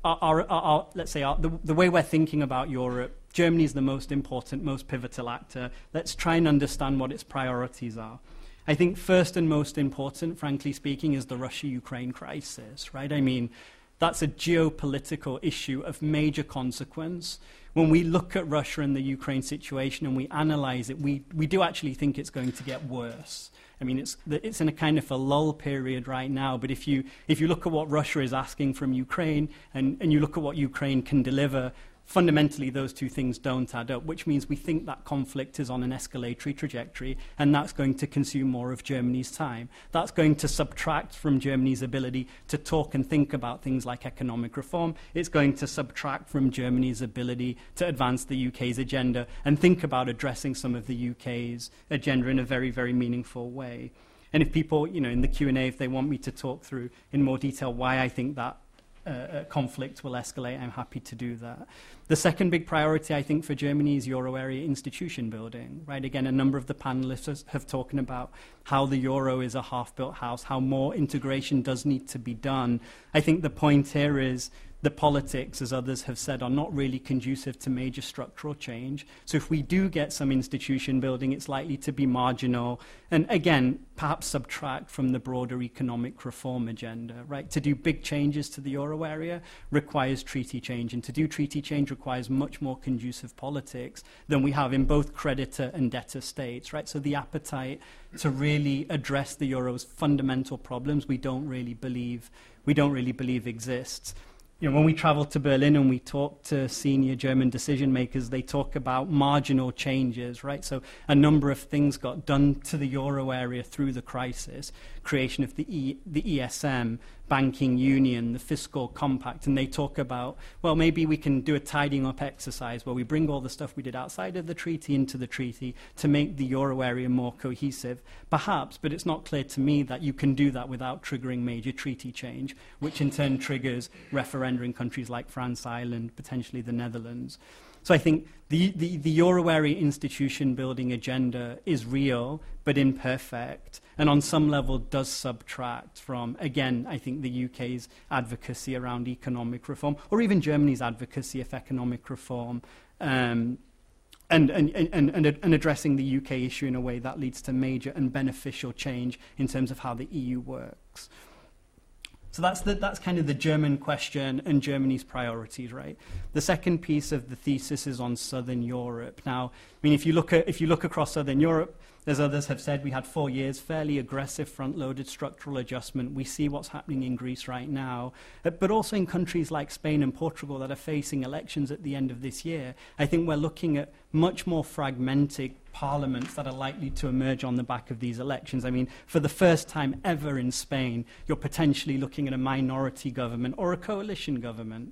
our, our, our, our let's say, our, the, the way we're thinking about Europe, Germany is the most important, most pivotal actor. Let's try and understand what its priorities are. I think first and most important, frankly speaking, is the Russia-Ukraine crisis, right? I mean, that's a geopolitical issue of major consequence. When we look at Russia and the Ukraine situation and we analyze it, we, we do actually think it's going to get worse. I mean, it's, it's in a kind of a lull period right now, but if you, if you look at what Russia is asking from Ukraine and, and you look at what Ukraine can deliver, fundamentally those two things don't add up, which means we think that conflict is on an escalatory trajectory, and that's going to consume more of Germany's time. That's going to subtract from Germany's ability to talk and think about things like economic reform. It's going to subtract from Germany's ability to advance the U K's agenda and think about addressing some of the U K's agenda in a very, very meaningful way. And if people, you know, in the Q and A, if they want me to talk through in more detail why I think that Uh, conflict will escalate, I'm happy to do that. The second big priority, I think, for Germany is euro area institution building, right? Again, a number of the panelists have talked about how the euro is a half-built house, how more integration does need to be done. I think the point here is the politics, as others have said, are not really conducive to major structural change. So if we do get some institution building, it's likely to be marginal and, again, perhaps subtract from the broader economic reform agenda, right? To do big changes to the euro area requires treaty change, and to do treaty change requires much more conducive politics than we have in both creditor and debtor states, right? So the appetite to really address the euro's fundamental problems, we don't really believe, we don't really believe exists. You know, when we travel to Berlin and we talk to senior German decision makers, they talk about marginal changes, right? So a number of things got done to the euro area through the crisis, creation of the, e, the E S M, banking union, the fiscal compact, and they talk about, well, maybe we can do a tidying up exercise where we bring all the stuff we did outside of the treaty into the treaty to make the euro area more cohesive. Perhaps, but it's not clear to me that you can do that without triggering major treaty change, which in turn triggers referenda in countries like France, Ireland, potentially the Netherlands. So I think the, the, the euro area institution building agenda is real, but imperfect, and on some level does subtract from, again, I think the U K's advocacy around economic reform, or even Germany's advocacy of economic reform, um, and, and, and, and, and addressing the U K issue in a way that leads to major and beneficial change in terms of how the E U works. So that's, the, that's kind of the German question and Germany's priorities, right? The second piece of the thesis is on Southern Europe. Now, I mean, if you look at, if you look across Southern Europe, as others have said, we had four years, fairly aggressive front-loaded structural adjustment. We see what's happening in Greece right now, uh, but also in countries like Spain and Portugal that are facing elections at the end of this year. I think we're looking at much more fragmented parliaments that are likely to emerge on the back of these elections. I mean, for the first time ever in Spain, you're potentially looking at a minority government or a coalition government.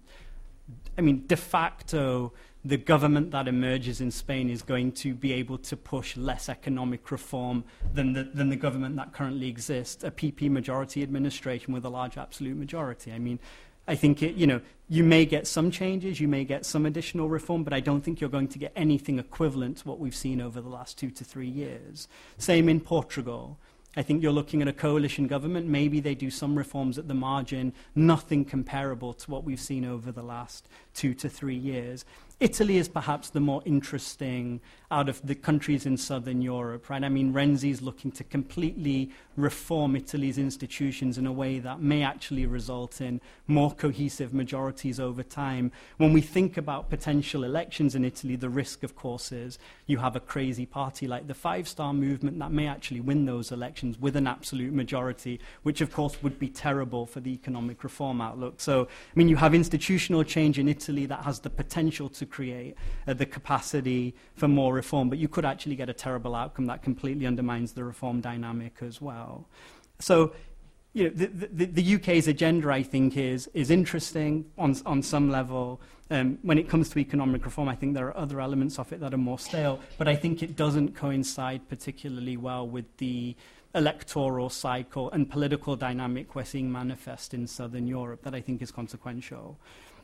I mean, de facto, the government that emerges in Spain is going to be able to push less economic reform than the, than the government that currently exists, a P P majority administration with a large absolute majority. I mean, I think, it, you know, you may get some changes, you may get some additional reform, but I don't think you're going to get anything equivalent to what we've seen over the last two to three years. Same in Portugal. I think you're looking at a coalition government. Maybe they do some reforms at the margin, nothing comparable to what we've seen over the last two to three years. Italy is perhaps the more interesting out of the countries in Southern Europe, right? I mean, Renzi's looking to completely reform Italy's institutions in a way that may actually result in more cohesive majorities over time. When we think about potential elections in Italy, the risk, of course, is you have a crazy party like the Five Star Movement that may actually win those elections with an absolute majority, which, of course, would be terrible for the economic reform outlook. So, I mean, you have institutional change in Italy that has the potential to create uh, the capacity for more reform, but you could actually get a terrible outcome that completely undermines the reform dynamic as well. So, you know, the, the, the U K's agenda, I think, is is interesting on on some level. Um, when it comes to economic reform, I think there are other elements of it that are more stale, but I think it doesn't coincide particularly well with the electoral cycle and political dynamic we're seeing manifest in Southern Europe that I think is consequential.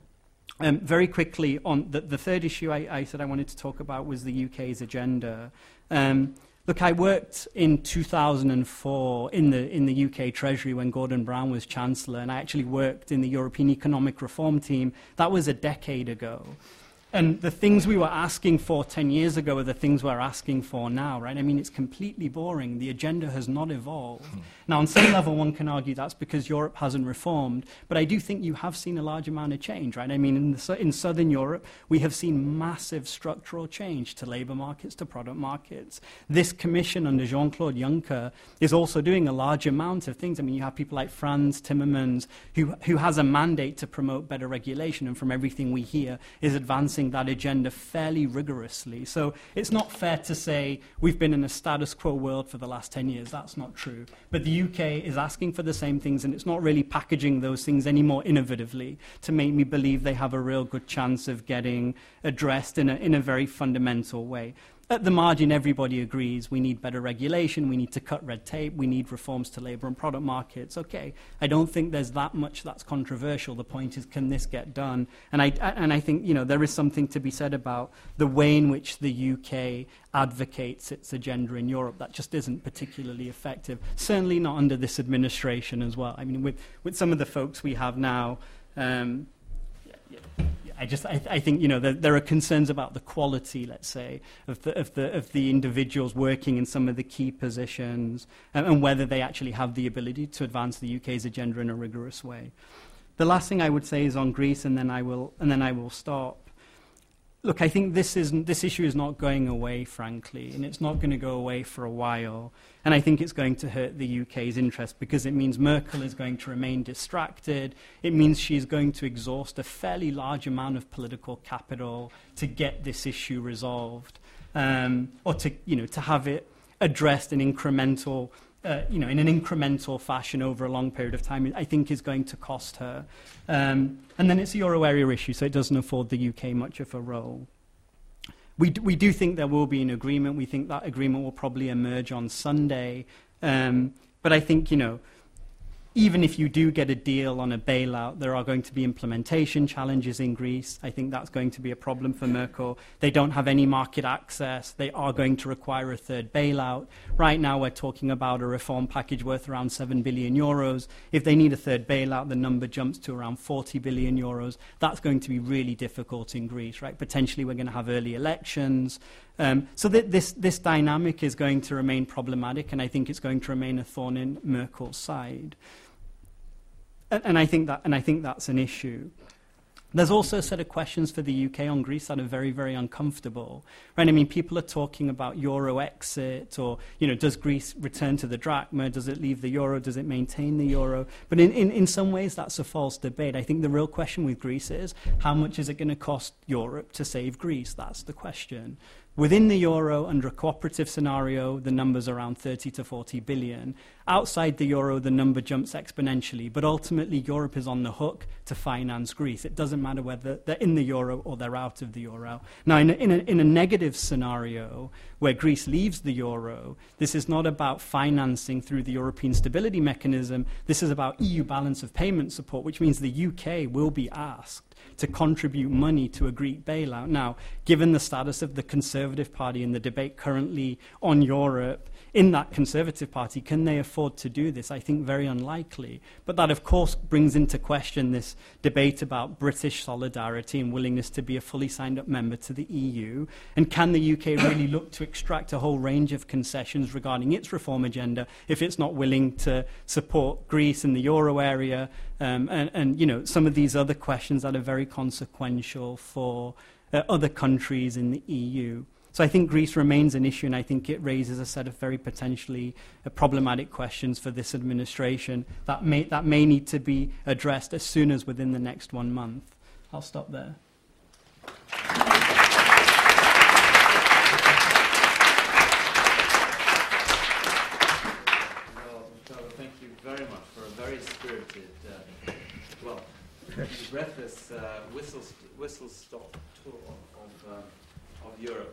Um, very quickly, on the, the third issue I, I said I wanted to talk about was the U K's agenda. Um, look, I worked in two thousand four in the, in the U K Treasury when Gordon Brown was Chancellor, and I actually worked in the European Economic Reform team. That was a decade ago. And the things we were asking for ten years ago are the things we're asking for now, right? I mean, it's completely boring. The agenda has not evolved. Hmm. Now, on some level, one can argue that's because Europe hasn't reformed, but I do think you have seen a large amount of change, right? I mean, in, the, in Southern Europe, we have seen massive structural change to labour markets, to product markets. This commission under Jean-Claude Juncker is also doing a large amount of things. I mean, you have people like Franz Timmermans, who, who has a mandate to promote better regulation, and from everything we hear, is advancing that agenda fairly rigorously. So it's not fair to say we've been in a status quo world for the last ten years. That's not true. But the U K is asking for the same things, and it's not really packaging those things any more innovatively to make me believe they have a real good chance of getting addressed in a, in a very fundamental way. At the margin, everybody agrees we need better regulation, we need to cut red tape, we need reforms to labour and product markets. Okay, I don't think there's that much that's controversial. The point is, can this get done? And I, and I think, you know, there is something to be said about the way in which the U K advocates its agenda in Europe. That just isn't particularly effective. Certainly not under this administration as well. I mean, with, with some of the folks we have now, um, yeah, yeah. I just, I, I think, you know, there, there are concerns about the quality, let's say, of the of the of the individuals working in some of the key positions, and, and whether they actually have the ability to advance the U K's agenda in a rigorous way. The last thing I would say is on Greece, and then I will and then I will stop. Look, I think this is this issue is not going away, frankly, and it's not going to go away for a while. And I think it's going to hurt the U K's interest because it means Merkel is going to remain distracted. It means she's going to exhaust a fairly large amount of political capital to get this issue resolved, um, or to you know to have it addressed in incremental. Uh, you know, in an incremental fashion over a long period of time, I think is going to cost her. Um, and then it's a euro area issue, so it doesn't afford the U K much of a role. We, d- we do think there will be an agreement. We think that agreement will probably emerge on Sunday. Um, but I think, you know, even if you do get a deal on a bailout, there are going to be implementation challenges in Greece. I think that's going to be a problem for Merkel. They don't have any market access. They are going to require a third bailout. Right now, we're talking about a reform package worth around seven billion euros. If they need a third bailout, the number jumps to around forty billion euros. That's going to be really difficult in Greece, right? Potentially, we're going to have early elections. Um, so th- this, this dynamic is going to remain problematic, and I think it's going to remain a thorn in Merkel's side. And, and I think that, and I think that's an issue. There's also a set of questions for the U K on Greece that are very, very uncomfortable. Right? I mean, people are talking about euro exit, or, you know, does Greece return to the drachma? Does it leave the euro? Does it maintain the euro? But in, in, in some ways, that's a false debate. I think the real question with Greece is, how much is it going to cost Europe to save Greece? That's the question. Within the euro, under a cooperative scenario, the number's around thirty to forty billion. Outside the euro, the number jumps exponentially. But ultimately, Europe is on the hook to finance Greece. It doesn't matter whether they're in the euro or they're out of the euro. Now, in a, in a, in a negative scenario where Greece leaves the euro, this is not about financing through the European Stability Mechanism. This is about E U balance of payment support, which means the U K will be asked to contribute money to a Greek bailout. Now, given the status of the Conservative Party and the debate currently on Europe, in that Conservative Party, can they afford to do this? I think very unlikely. But that, of course, brings into question this debate about British solidarity and willingness to be a fully signed-up member to the E U. And can the U K really look to extract a whole range of concessions regarding its reform agenda if it's not willing to support Greece in the euro area um, and, and, you know, some of these other questions that are very consequential for uh, other countries in the E U? So I think Greece remains an issue, and I think it raises a set of very potentially uh, problematic questions for this administration that may, that may need to be addressed as soon as within the next one month. I'll stop there. Well, Gustavo, thank you very much for a very spirited, uh, well, breathless uh, whistle, st- whistle stop tour of, uh, of Europe.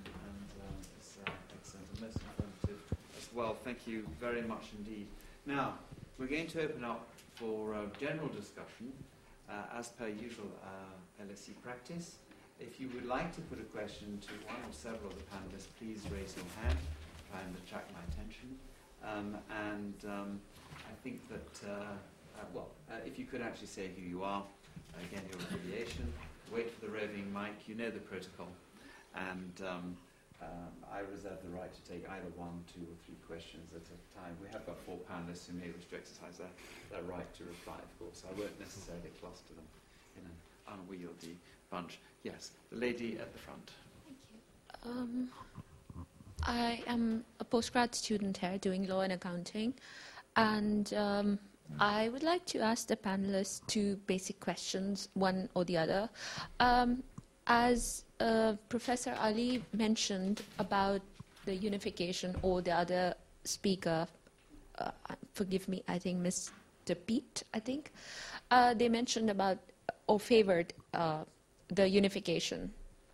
Most informative as well. Thank you very much indeed. Now, we're going to open up for uh, general discussion, uh, as per usual uh, L S E practice, if you would like to put a question to one or several of the panelists, please raise your hand, try and attract my attention. Um, and um, I think that, uh, uh, well, uh, if you could actually say who you are, uh, again, your affiliation, wait for the roving mic, you know the protocol, and um, um, I reserve the right to take either one, two, or three questions at a time. We have got four panelists who may wish to exercise their, their right to reply, of course. I won't necessarily cluster them in an unwieldy bunch. Yes, the lady at the front. Thank you. Um, I am a postgrad student here doing law and accounting, and um, I would like to ask the panelists two basic questions, one or the other. Um, as uh, Professor Ali mentioned about the unification, or the other speaker, uh, forgive me, I think Mister Pete, I think, uh, they mentioned about or favored uh, the unification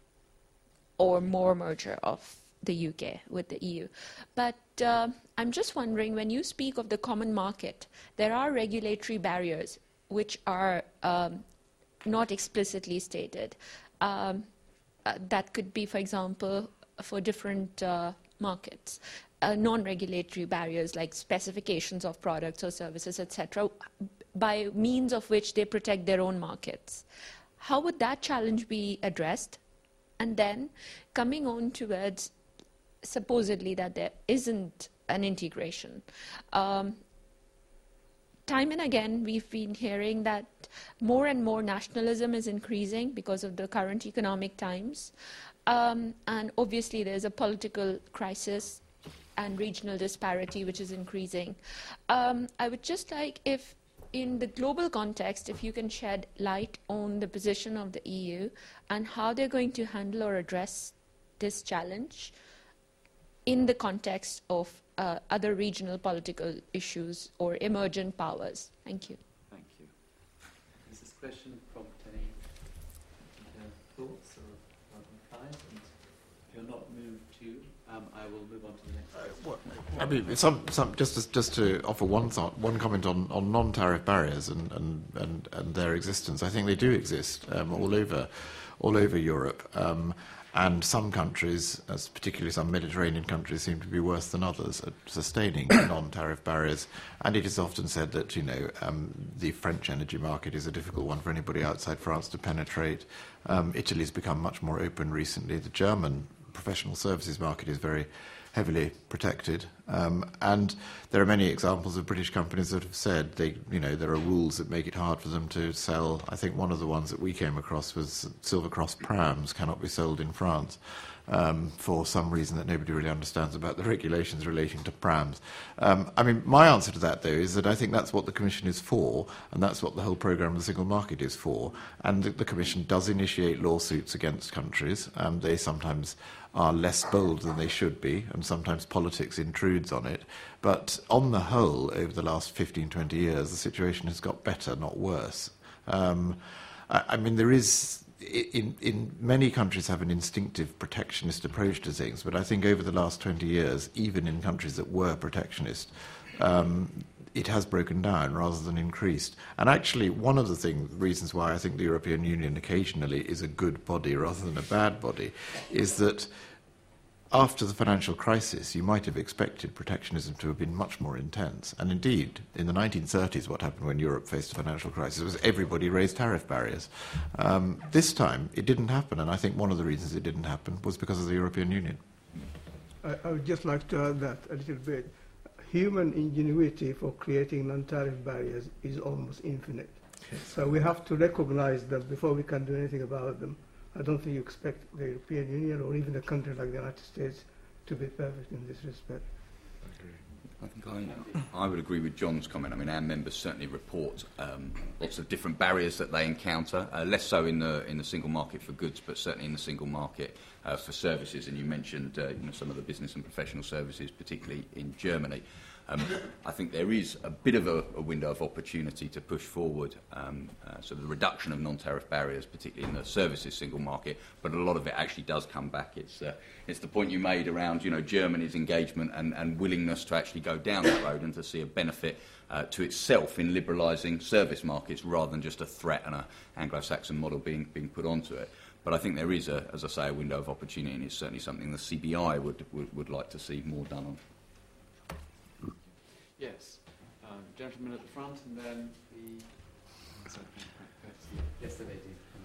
or more merger of the U K with the E U. But uh, I'm just wondering, when you speak of the common market, there are regulatory barriers which are um, not explicitly stated. Um, uh, that could be, for example, for different uh, markets, uh, non-regulatory barriers like specifications of products or services, et cetera, by means of which they protect their own markets. How would that challenge be addressed? And then coming on towards supposedly that there isn't an integration. Um, time and again, we've been hearing that more and more nationalism is increasing because of the current economic times. Um, and obviously, there's a political crisis and regional disparity which is increasing. Um, I would just like, if in the global context, if you can shed light on the position of the E U and how they're going to handle or address this challenge in the context of uh, other regional political issues or emergent powers. Thank you. Thank you. Does this question prompt any uh, thoughts or replies? And if you're not moved to, um, I will move on to the next question. Well, I mean, some, some, just, to, just to offer one, thought, one comment on, on non-tariff barriers and, and, and, and their existence. I think they do exist um, all over, all over Europe. Um, And some countries, as particularly some Mediterranean countries, seem to be worse than others at sustaining non-tariff barriers. And it is often said that, you know, um, the French energy market is a difficult one for anybody outside France to penetrate. Um, Italy's become much more open recently. The German professional services market is very heavily protected. Um, and there are many examples of British companies that have said they, you know, there are rules that make it hard for them to sell. I think one of the ones that we came across was Silver Cross prams cannot be sold in France um, for some reason that nobody really understands about the regulations relating to prams. Um, I mean, my answer to that, though, is that I think that's what the Commission is for, and that's what the whole programme of the single market is for. And the, the Commission does initiate lawsuits against countries. Um, they sometimes are less bold than they should be, and sometimes politics intrudes on it. But on the whole, over the last fifteen, twenty years, the situation has got better, not worse. Um, I, I mean, there is, in, in many countries have an instinctive protectionist approach to things, but I think over the last twenty years, even in countries that were protectionist, um, it has broken down rather than increased. And actually, one of the thing, reasons why I think the European Union occasionally is a good body rather than a bad body is that after the financial crisis, you might have expected protectionism to have been much more intense. And indeed, in the nineteen thirties, what happened when Europe faced a financial crisis was everybody raised tariff barriers. Um, this time, it didn't happen, and I think one of the reasons it didn't happen was because of the European Union. I, I would just like to add that a little bit. Human ingenuity for creating non-tariff barriers is almost infinite. So we have to recognize them before we can do anything about them. I don't think you expect the European Union or even a country like the United States to be perfect in this respect. I think I, I would agree with John's comment. I mean, our members certainly report um, lots of different barriers that they encounter, uh, less so in the in the single market for goods, but certainly in the single market uh, for services, and you mentioned uh, you know, some of the business and professional services, particularly in Germany. Um, I think there is a bit of a, a window of opportunity to push forward um, uh, so the reduction of non-tariff barriers, particularly in the services single market, but a lot of it actually does come back. It's, uh, it's the point you made around you know, Germany's engagement and, and willingness to actually go down that road and to see a benefit uh, to itself in liberalising service markets rather than just a threat and an Anglo-Saxon model being, being put onto it. But I think there is, a, as I say, a window of opportunity, and it's certainly something the C B I would, would, would like to see more done on. Yes, um, gentleman at the front, and then the yes, the lady.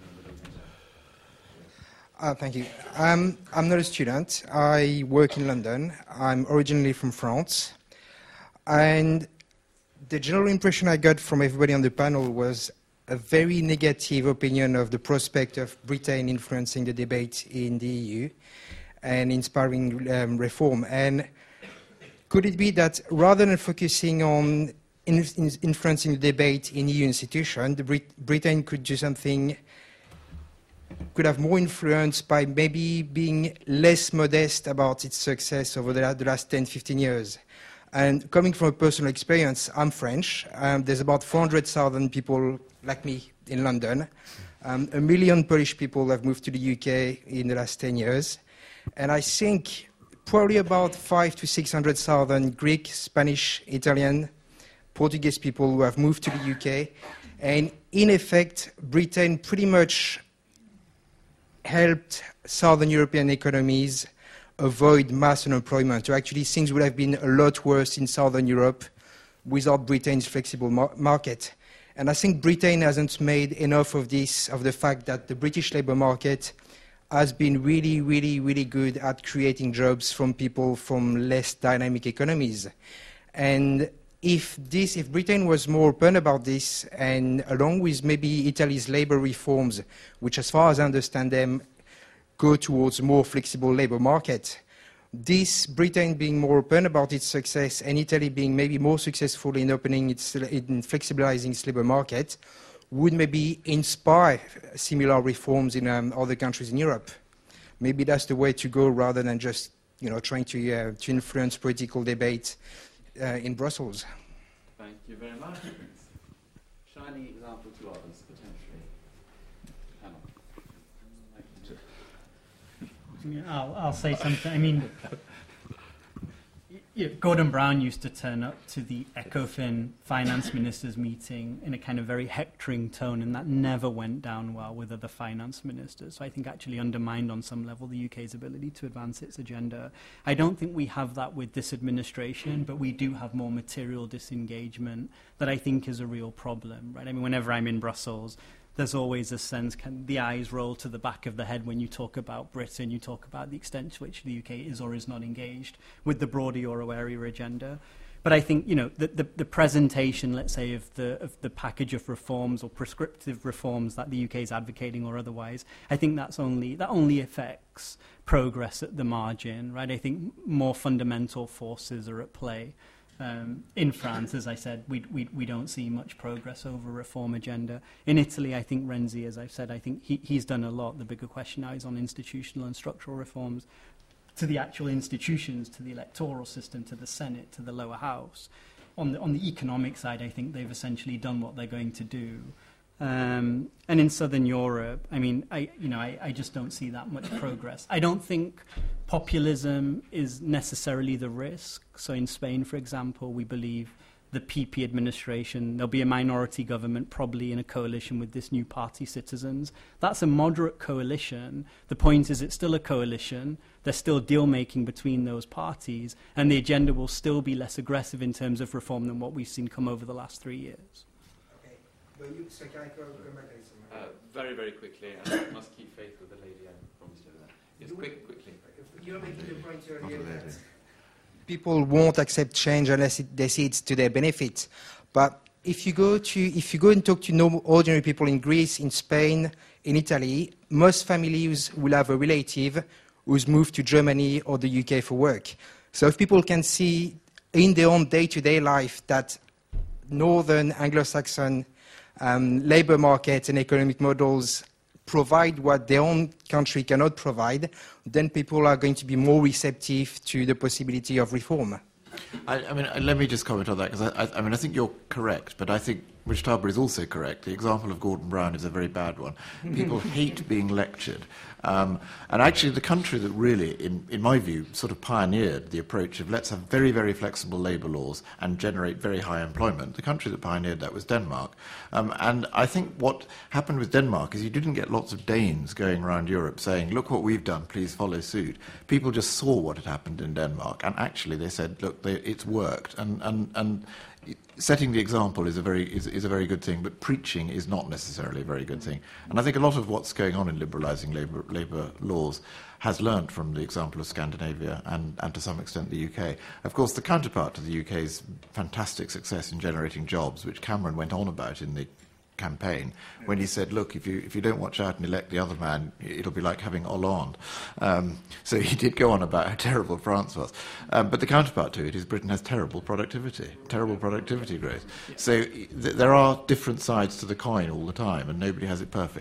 Uh, thank you. Um, I'm not a student. I work in London. I'm originally from France, and the general impression I got from everybody on the panel was a very negative opinion of the prospect of Britain influencing the debate in the E U and inspiring um, reform. And could it be that rather than focusing on in, in influencing the debate in E U institutions, the Brit Britain could do something, could have more influence by maybe being less modest about its success over the, the last ten, fifteen years? And coming from a personal experience, I'm French. Um, there's about four hundred thousand people like me in London. Um, a million Polish people have moved to the U K in the last ten years. And I think probably about five to six hundred thousand Greek, Spanish, Italian, Portuguese people who have moved to the U K. And in effect, Britain pretty much helped Southern European economies avoid mass unemployment. So actually things would have been a lot worse in Southern Europe without Britain's flexible mar market. And I think Britain hasn't made enough of this, of the fact that the British labour market has been really, really, really good at creating jobs from people from less dynamic economies. And if this, if Britain was more open about this, and along with maybe Italy's labour reforms, which as far as I understand them, go towards a more flexible labour market, this Britain being more open about its success and Italy being maybe more successful in opening its, in flexibilizing its labour market, would maybe inspire similar reforms in um, other countries in Europe. Maybe that's the way to go rather than just you know, trying to, uh, to influence political debate uh, in Brussels. Thank you very much. Shining example to others, potentially. Hannah. I'll, I'll say something. I mean, yeah, Gordon Brown used to turn up to the ECOFIN finance ministers meeting in a kind of very hectoring tone, and that never went down well with other finance ministers. So I think actually undermined on some level the U K's ability to advance its agenda. I don't think we have that with this administration, but we do have more material disengagement that I think is a real problem, right? I mean, whenever I'm in Brussels, there's always a sense, can the eyes roll to the back of the head when you talk about Britain, you talk about the extent to which the U K is or is not engaged with the broader euro area agenda. But I think, you know, the, the, the presentation, let's say, of the, of the package of reforms or prescriptive reforms that the U K is advocating or otherwise, I think that's only, that only affects progress at the margin, right? I think more fundamental forces are at play. Um, in France, as I said, we, we, we don't see much progress over reform agenda. In Italy, I think Renzi, as I've said, I think he, he's done a lot. The bigger question now is on institutional and structural reforms to the actual institutions, to the electoral system, to the Senate, to the lower house. On the, on the economic side, I think they've essentially done what they're going to do. Um, and in Southern Europe, I mean, I, you know, I, I just don't see that much progress. I don't think populism is necessarily the risk. So in Spain, for example, we believe the P P administration, there'll be a minority government probably in a coalition with this new party Citizens. That's a moderate coalition. The point is it's still a coalition. There's still deal-making between those parties, and the agenda will still be less aggressive in terms of reform than what we've seen come over the last three years. But you, so can I go, uh, very, very quickly. I must keep faith with the lady I promised her that. Yes, quick, quickly. You're making the point earlier that people won't accept change unless it, they see it's to their benefit. But if you go to, if you go and talk to normal, ordinary people in Greece, in Spain, in Italy, most families will have a relative who's moved to Germany or the U K for work. So if people can see in their own day-to-day life that northern Anglo-Saxon Um, labour markets and economic models provide what their own country cannot provide, then people are going to be more receptive to the possibility of reform. I, I mean, let me just comment on that, because I, I, I mean, I think you're correct, but I think Rich Tarbury is also correct. The example of Gordon Brown is a very bad one. People hate being lectured. Um, and actually, the country that really, in, in my view, sort of pioneered the approach of let's have very, very flexible labour laws and generate very high employment, the country that pioneered that was Denmark. Um, and I think what happened with Denmark is you didn't get lots of Danes going around Europe saying, look what we've done, please follow suit. People just saw what had happened in Denmark, and actually they said, look, they, it's worked. And, and, and setting the example is a very is, is a very good thing, but preaching is not necessarily a very good thing. And I think a lot of what's going on in liberalising labour labour laws has learnt from the example of Scandinavia and, and to some extent the U K. Of course, the counterpart to the U K's fantastic success in generating jobs, which Cameron went on about in the campaign, when he said, look, if you if you don't watch out and elect the other man, it'll be like having Hollande. Um, so he did go on about how terrible France was. Um, but the counterpart to it is Britain has terrible productivity, terrible productivity growth. So th- there are different sides to the coin all the time, and nobody has it perfect.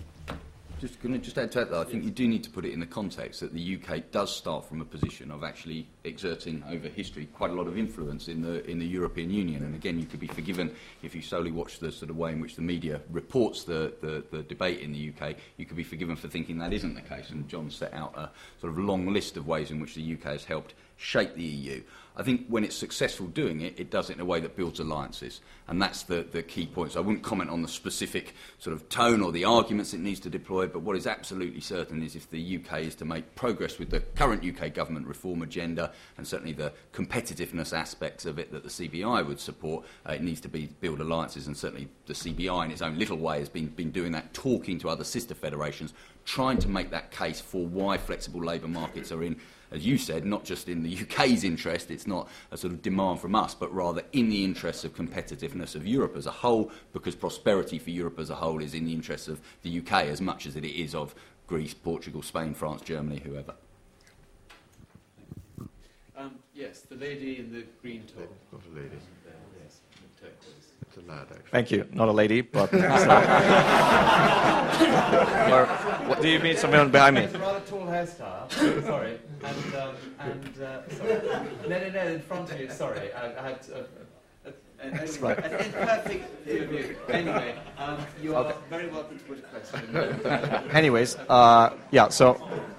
Just going to just add to that, though, I think you do need to put it in the context that the U K does start from a position of actually exerting over history quite a lot of influence in the in the European Union. And again, you could be forgiven if you solely watch the sort of way in which the media reports the, the, the debate in the U K. You could be forgiven for thinking that isn't the case. And John set out a sort of long list of ways in which the U K has helped shape the E U. I think when it's successful doing it, it does it in a way that builds alliances. And that's the, the key point. So I wouldn't comment on the specific sort of tone or the arguments it needs to deploy, but what is absolutely certain is if the U K is to make progress with the current U K government reform agenda and certainly the competitiveness aspects of it that the C B I would support, uh, it needs to be build alliances, and certainly the C B I in its own little way has been, been doing that, talking to other sister federations, trying to make that case for why flexible labour markets are in, as you said, not just in the U K's interest, it's not a sort of demand from us, but rather in the interests of competitiveness of Europe as a whole, because prosperity for Europe as a whole is in the interests of the U K as much as it is of Greece, Portugal, Spain, France, Germany, whoever. Um, yes, the lady in the green top. Not a lady. Yes, the turquoise. It's a lad, actually. Thank you. Not a lady, but... or, what do you mean someone behind me? It's a rather tall hairstyle. Sorry. And, um, and uh, sorry. No, no, no, in front of you, sorry. I, I had uh, a, a, a, right. an imperfect view of you. Anyway, um, you are okay. Very welcome to put a question. Anyways, uh, yeah, so...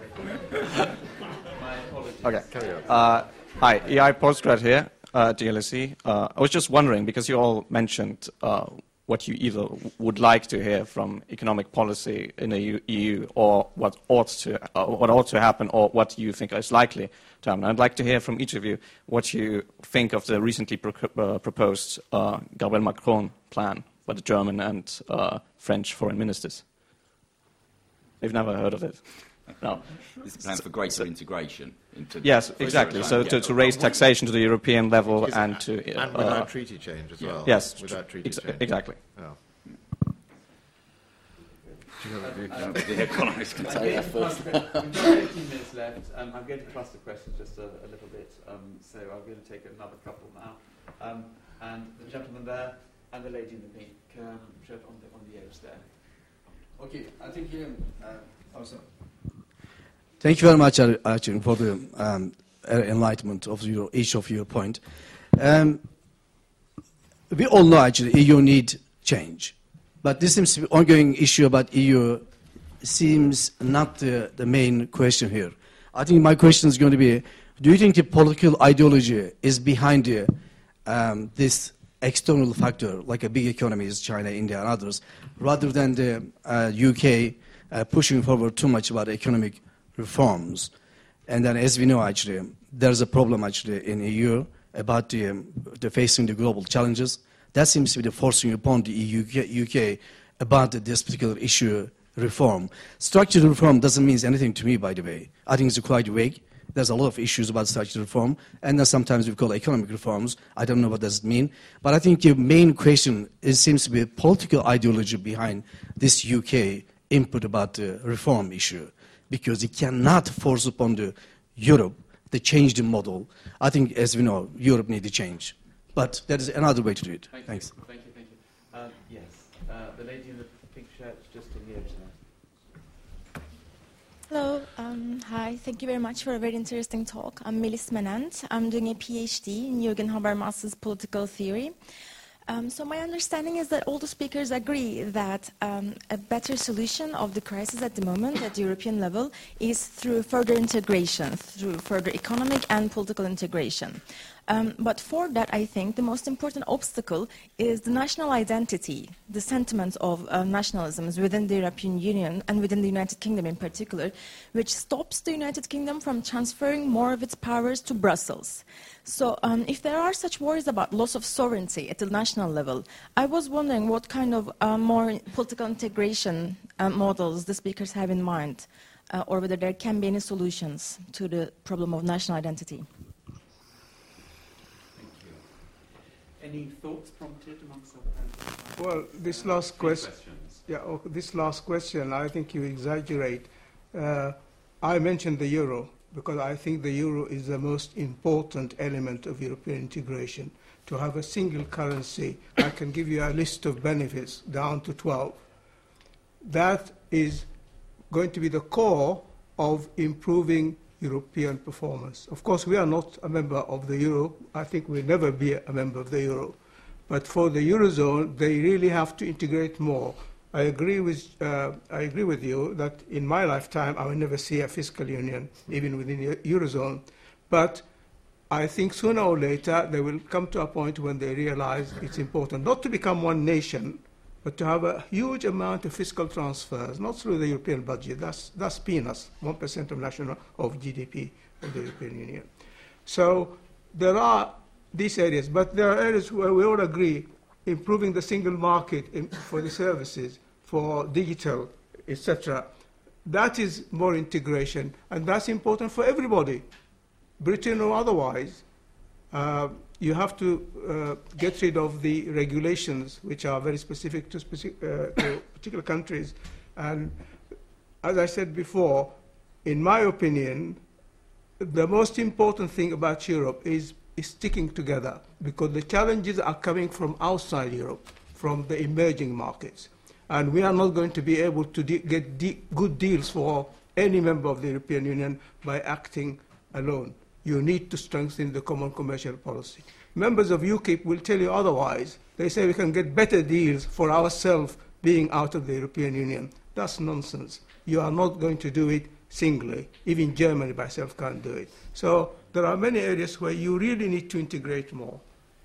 My apologies. Okay. Carry on. Uh, hi, E I postgrad here. Uh, D L S E. Uh, I was just wondering, because you all mentioned uh, what you either would like to hear from economic policy in the E U, or what ought to uh, what ought to happen, or what you think is likely to happen. I'd like to hear from each of you what you think of the recently pro- uh, proposed uh, Gabriel Macron plan by the German and uh, French foreign ministers. They've never heard of it. No. This is a plan for greater so, integration. Into yes, exactly. So to, to raise taxation to the European level and to... Uh, and without uh, treaty change as well. Yes. Without treaty ex- change. Exactly. Oh. The economists can take that first. We've got fifteen minutes left. Um, I'm going to cluster questions just a, a little bit, um, so I'm going to take another couple now. Um, and the gentleman there, and the lady in the pink um, shirt on the, on the edge there. Okay, I think um, uh, also. Thank you very much, Arjun, for the um, enlightenment of your, each of your point. Um, we all know, actually, E U need change. But this seems to be an ongoing issue about E U seems not the, the main question here. I think my question is going to be, do you think the political ideology is behind the, um, this external factor, like a big economies, China, India, and others, rather than the uh, U K uh, pushing forward too much about economic reforms? And then, as we know, actually, there's a problem, actually, in E U about the, um, the facing the global challenges. That seems to be the forcing upon the E U, U K about this particular issue, reform. Structural reform doesn't mean anything to me, by the way. I think it's quite vague. There's a lot of issues about structural reform, and then sometimes we call economic reforms. I don't know what does it mean. But I think the main question is, seems to be a political ideology behind this U K input about the reform issue, because it cannot force upon the Europe to change the model. I think, as we know, Europe needs to change. But that is another way to do it. Thank Thanks. You. Thank you, thank you. Uh, yes, uh, the lady in the pink shirt just on the edge there. Hello. Um, hi. Thank you very much for a very interesting talk. I'm Melis Menant. I'm doing a PhD in Jürgen Habermas's political theory. Um, so my understanding is that all the speakers agree that um, a better solution of the crisis at the moment at the European level is through further integration, through further economic and political integration. Um, but for that, I think the most important obstacle is the national identity, the sentiment of uh, nationalisms within the European Union and within the United Kingdom in particular, which stops the United Kingdom from transferring more of its powers to Brussels. So um, if there are such worries about loss of sovereignty at the national level, I was wondering what kind of uh, more political integration uh, models the speakers have in mind, uh, or whether there can be any solutions to the problem of national identity. Any thoughts prompted amongst our panelists? Well, this last question, yeah, oh, this last question, I think you exaggerate. Uh, I mentioned the euro because I think the euro is the most important element of European integration. To have a single currency, I can give you a list of benefits down to twelve. That is going to be the core of improving European performance. Of course, we are not a member of the euro. I think we'll never be a member of the euro. But for the eurozone, they really have to integrate more. I agree with uh, I agree with you that in my lifetime I will never see a fiscal union, even within the eurozone. But I think sooner or later they will come to a point when they realize it's important not to become one nation, but to have a huge amount of fiscal transfers, not through the European budget. That's, that's peanuts, one percent of national of G D P of the European Union. So there are these areas, but there are areas where we all agree, improving the single market in, for the services, for digital, et cetera. That is more integration, and that's important for everybody, Britain or otherwise. Uh, you have to uh, get rid of the regulations which are very specific to, specific, uh, to particular countries. And as I said before, in my opinion, the most important thing about Europe is, is sticking together, because the challenges are coming from outside Europe, from the emerging markets. And we are not going to be able to de get de good deals for any member of the European Union by acting alone. You need to strengthen the common commercial policy. Members of UKIP will tell you otherwise. They say we can get better deals for ourselves being out of the European Union. That's nonsense. You are not going to do it singly. Even Germany by itself can't do it. So there are many areas where you really need to integrate more.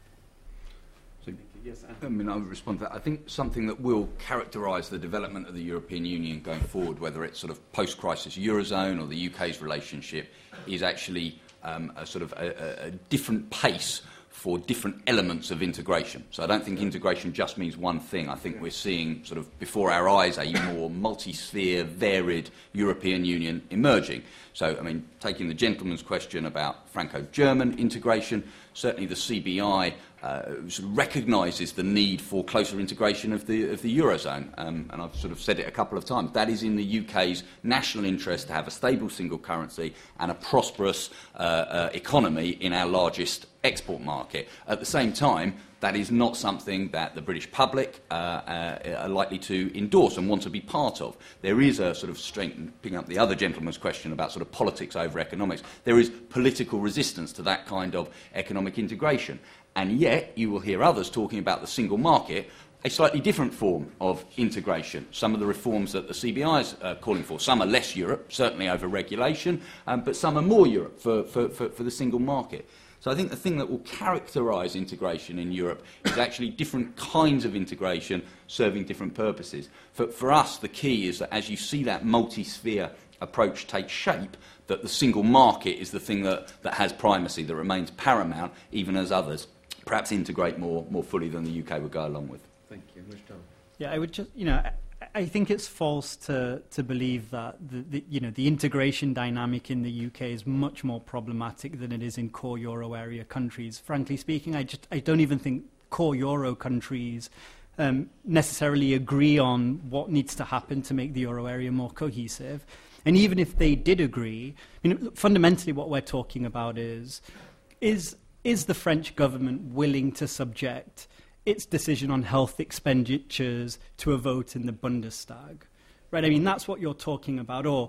So, yes, I mean, I would respond to that. I think something that will characterise the development of the European Union going forward, whether it's sort of post-crisis Eurozone or the U K's relationship, is actually Um, a sort of a, a, a different pace for different elements of integration. So I don't think integration just means one thing. I think we're seeing sort of before our eyes a more multi-sphere, varied European Union emerging. So, I mean, taking the gentleman's question about Franco-German integration, certainly the C B I uh, sort of recognises the need for closer integration of the, of the Eurozone. Um, and I've sort of said it a couple of times. That is in the U K's national interest to have a stable single currency and a prosperous uh, uh, economy in our largest export market. At the same time, that is not something that the British public uh, uh, are likely to endorse and want to be part of. There is a sort of strength, picking up the other gentleman's question about sort of politics over economics, there is political resistance to that kind of economic integration. And yet, you will hear others talking about the single market, a slightly different form of integration. Some of the reforms that the C B I is uh, calling for, some are less Europe, certainly over regulation, um, but some are more Europe for, for, for, for the single market. So I think the thing that will characterise integration in Europe is actually different kinds of integration serving different purposes. For, for us, the key is that as you see that multi-sphere approach take shape, that the single market is the thing that, that has primacy, that remains paramount, even as others perhaps integrate more, more fully than the U K would go along with. Thank you. Yeah, I would just, you know, I, I think it's false to, to believe that, the, the, you know, the integration dynamic in the U K is much more problematic than it is in core euro area countries. Frankly speaking, I just, I don't even think core euro countries um, necessarily agree on what needs to happen to make the euro area more cohesive. And even if they did agree, you know, fundamentally what we're talking about is, is, is the French government willing to subject its decision on health expenditures to a vote in the Bundestag? Right? I mean, that's what you're talking about. Or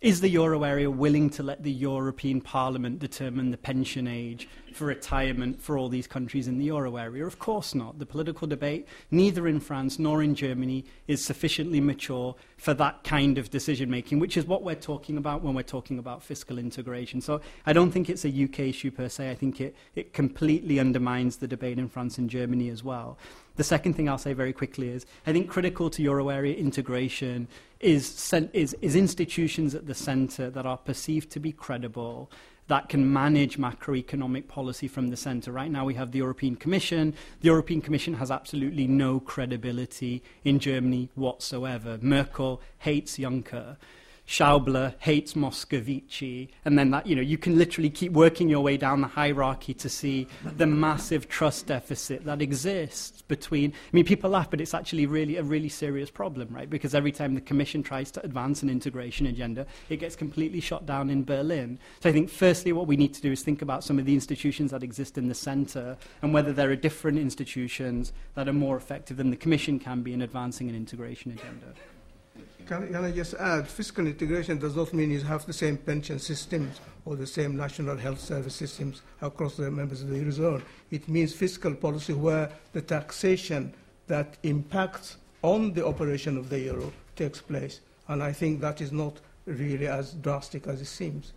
is the euro area willing to let the European Parliament determine the pension age for retirement for all these countries in the euro area? Of course not. The political debate, neither in France nor in Germany, is sufficiently mature for that kind of decision-making, which is what we're talking about when we're talking about fiscal integration. So I don't think it's a U K issue per se. I think it, it completely undermines the debate in France and Germany as well. The second thing I'll say very quickly is I think critical to euro area integration is, is, is institutions at the centre that are perceived to be credible, that can manage macroeconomic policy from the centre. Right now we have the European Commission. The European Commission has absolutely no credibility in Germany whatsoever. Merkel hates Juncker. Schäuble hates Moscovici, and then that, you know, you can literally keep working your way down the hierarchy to see the massive trust deficit that exists between, I mean, people laugh, but it's actually really a really serious problem, right? Because every time the Commission tries to advance an integration agenda, it gets completely shot down in Berlin. So I think firstly what we need to do is think about some of the institutions that exist in the centre and whether there are different institutions that are more effective than the Commission can be in advancing an integration agenda. Can, can I just add, fiscal integration does not mean you have the same pension systems or the same national health service systems across the members of the Eurozone. It means fiscal policy where the taxation that impacts on the operation of the euro takes place. And I think that is not really as drastic as it seems.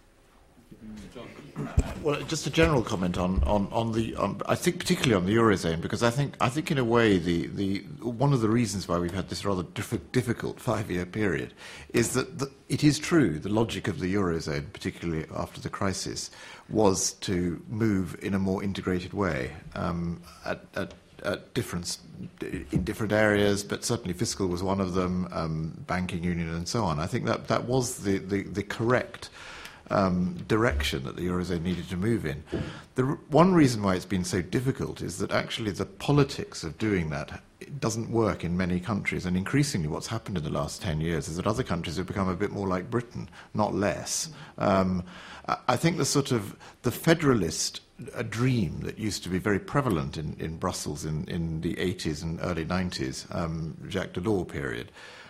Well, just a general comment on on on the on, I think particularly on the eurozone, because I think I think in a way the the one of the reasons why we've had this rather diff- difficult five-year period is that the, it is true the logic of the eurozone, particularly after the crisis, was to move in a more integrated way um, at, at at different in different areas, but certainly fiscal was one of them, um, banking union and so on. I think that that was the the, the correct Um, direction that the Eurozone needed to move in. The r- one reason why it's been so difficult is that actually the politics of doing that it doesn't work in many countries, and increasingly what's happened in the last ten years is that other countries have become a bit more like Britain, not less. Um, I think the sort of the federalist a dream that used to be very prevalent in, in Brussels in, in the eighties and early nineties, um, Jacques Delors period,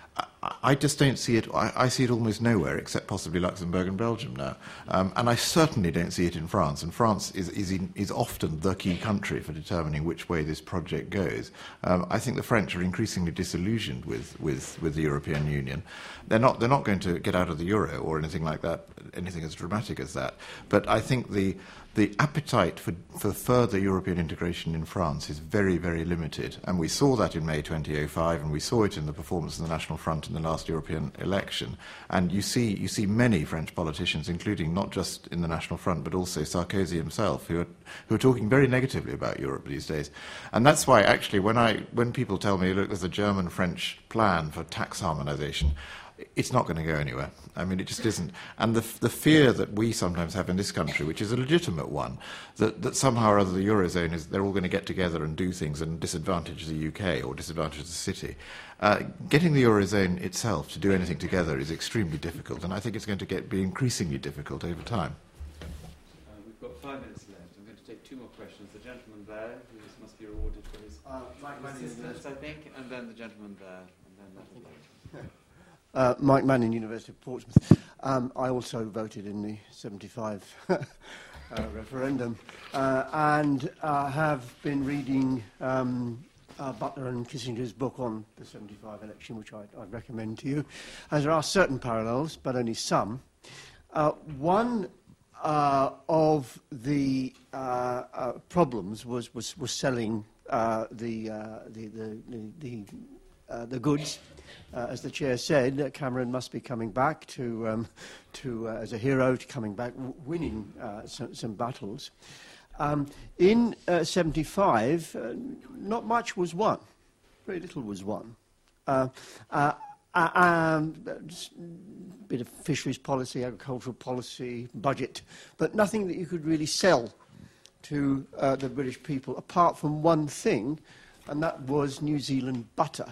I just don't see it. I, I see it almost nowhere, except possibly Luxembourg and Belgium now. Um, and I certainly don't see it in France. And France is is, in, is often the key country for determining which way this project goes. Um, I think the French are increasingly disillusioned with, with, with the European Union. They're not they're not going to get out of the euro or anything like that, anything as dramatic as that. But I think the The appetite for, for further European integration in France is very, very limited. And we saw that in May twenty oh five, and we saw it in the performance of the National Front in the last European election. And you see, you see many French politicians, including not just in the National Front, but also Sarkozy himself, who are, who are talking very negatively about Europe these days. And that's why, actually, when, I, when people tell me, look, there's a German-French plan for tax harmonization, it's not going to go anywhere. I mean, it just isn't. And the, the fear that we sometimes have in this country, which is a legitimate one, that, that somehow or other the Eurozone is, they're all going to get together and do things and disadvantage the U K or disadvantage the city. Uh, getting the Eurozone itself to do anything together is extremely difficult, and I think it's going to get, be increasingly difficult over time. Uh, we've got five minutes left. I'm going to take two more questions. The gentleman there, who must be rewarded for his uh, assistance, I think, and then the gentleman there, and then that will Uh, Mike Manning, University of Portsmouth. Um, I also voted in the seventy-five uh, referendum uh, and uh, have been reading um, uh, Butler and Kissinger's book on the seventy-five election, which I'd, I'd recommend to you. As there are certain parallels, but only some. Uh, one uh, of the uh, uh, problems was, was, was selling uh, the, uh, the, the, the, the, uh, the goods. Uh, as the chair said, uh, Cameron must be coming back to, um, to uh, as a hero, to coming back, w- winning uh, some, some battles. Um, in uh, seventy-five, uh, not much was won. Very little was won. Uh, uh, uh, um, a bit of fisheries policy, agricultural policy, budget, but nothing that you could really sell to uh, the British people, apart from one thing, and that was New Zealand butter.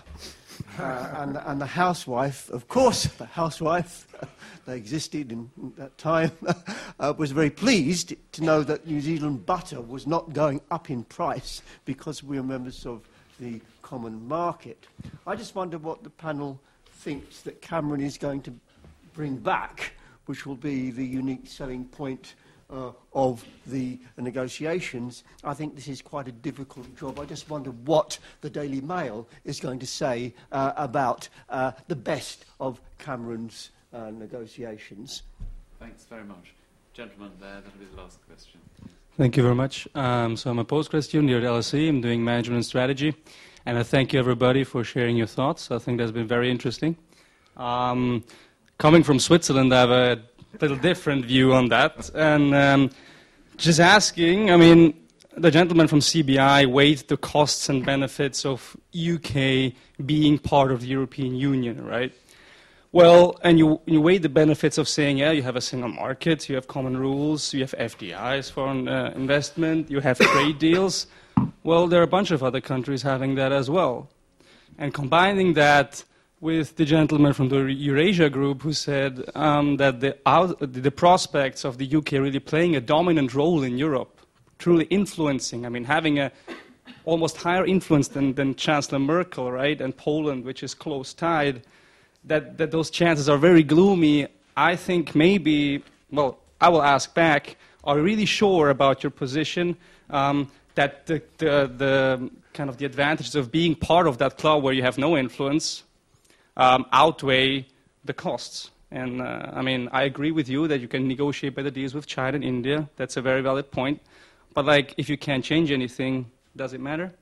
Uh, and, and the housewife, of course, the housewife, they existed in that time, uh, was very pleased to know that New Zealand butter was not going up in price because we were members of the common market. I just wonder what the panel thinks that Cameron is going to bring back, which will be the unique selling point uh, of the negotiations. I think this is quite a difficult job. I just wonder what the Daily Mail is going to say uh, about uh, the best of Cameron's uh, negotiations. Thanks very much. Gentlemen there, that'll be the last question. Thank you very much. Um, so I'm a postgrad student here at L S E. I'm doing management and strategy. And I thank you, everybody, for sharing your thoughts. I think that's been very interesting. Um, coming from Switzerland, I have a little different view on that. And um, just asking, I mean, the gentleman from C B I weighed the costs and benefits of U K being part of the European Union, right? Well, and you, you weigh the benefits of saying, yeah, you have a single market, you have common rules, you have F D Is, foreign uh, investment, you have trade deals. Well, there are a bunch of other countries having that as well. And combining that with the gentleman from the Eurasia Group who said um, that the, out, the prospects of the U K really playing a dominant role in Europe, truly influencing, I mean, having a almost higher influence than, than Chancellor Merkel, right, and Poland, which is close tied, that, that those chances are very gloomy. I think maybe, well, I will ask back, are you really sure about your position um, that the, the, the kind of the advantages of being part of that club where you have no influence um, outweigh the costs? And uh, I mean, I agree with you that you can negotiate better deals with China and India. That's a very valid point. But like, if you can't change anything, does it matter?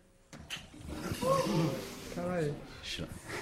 Sure.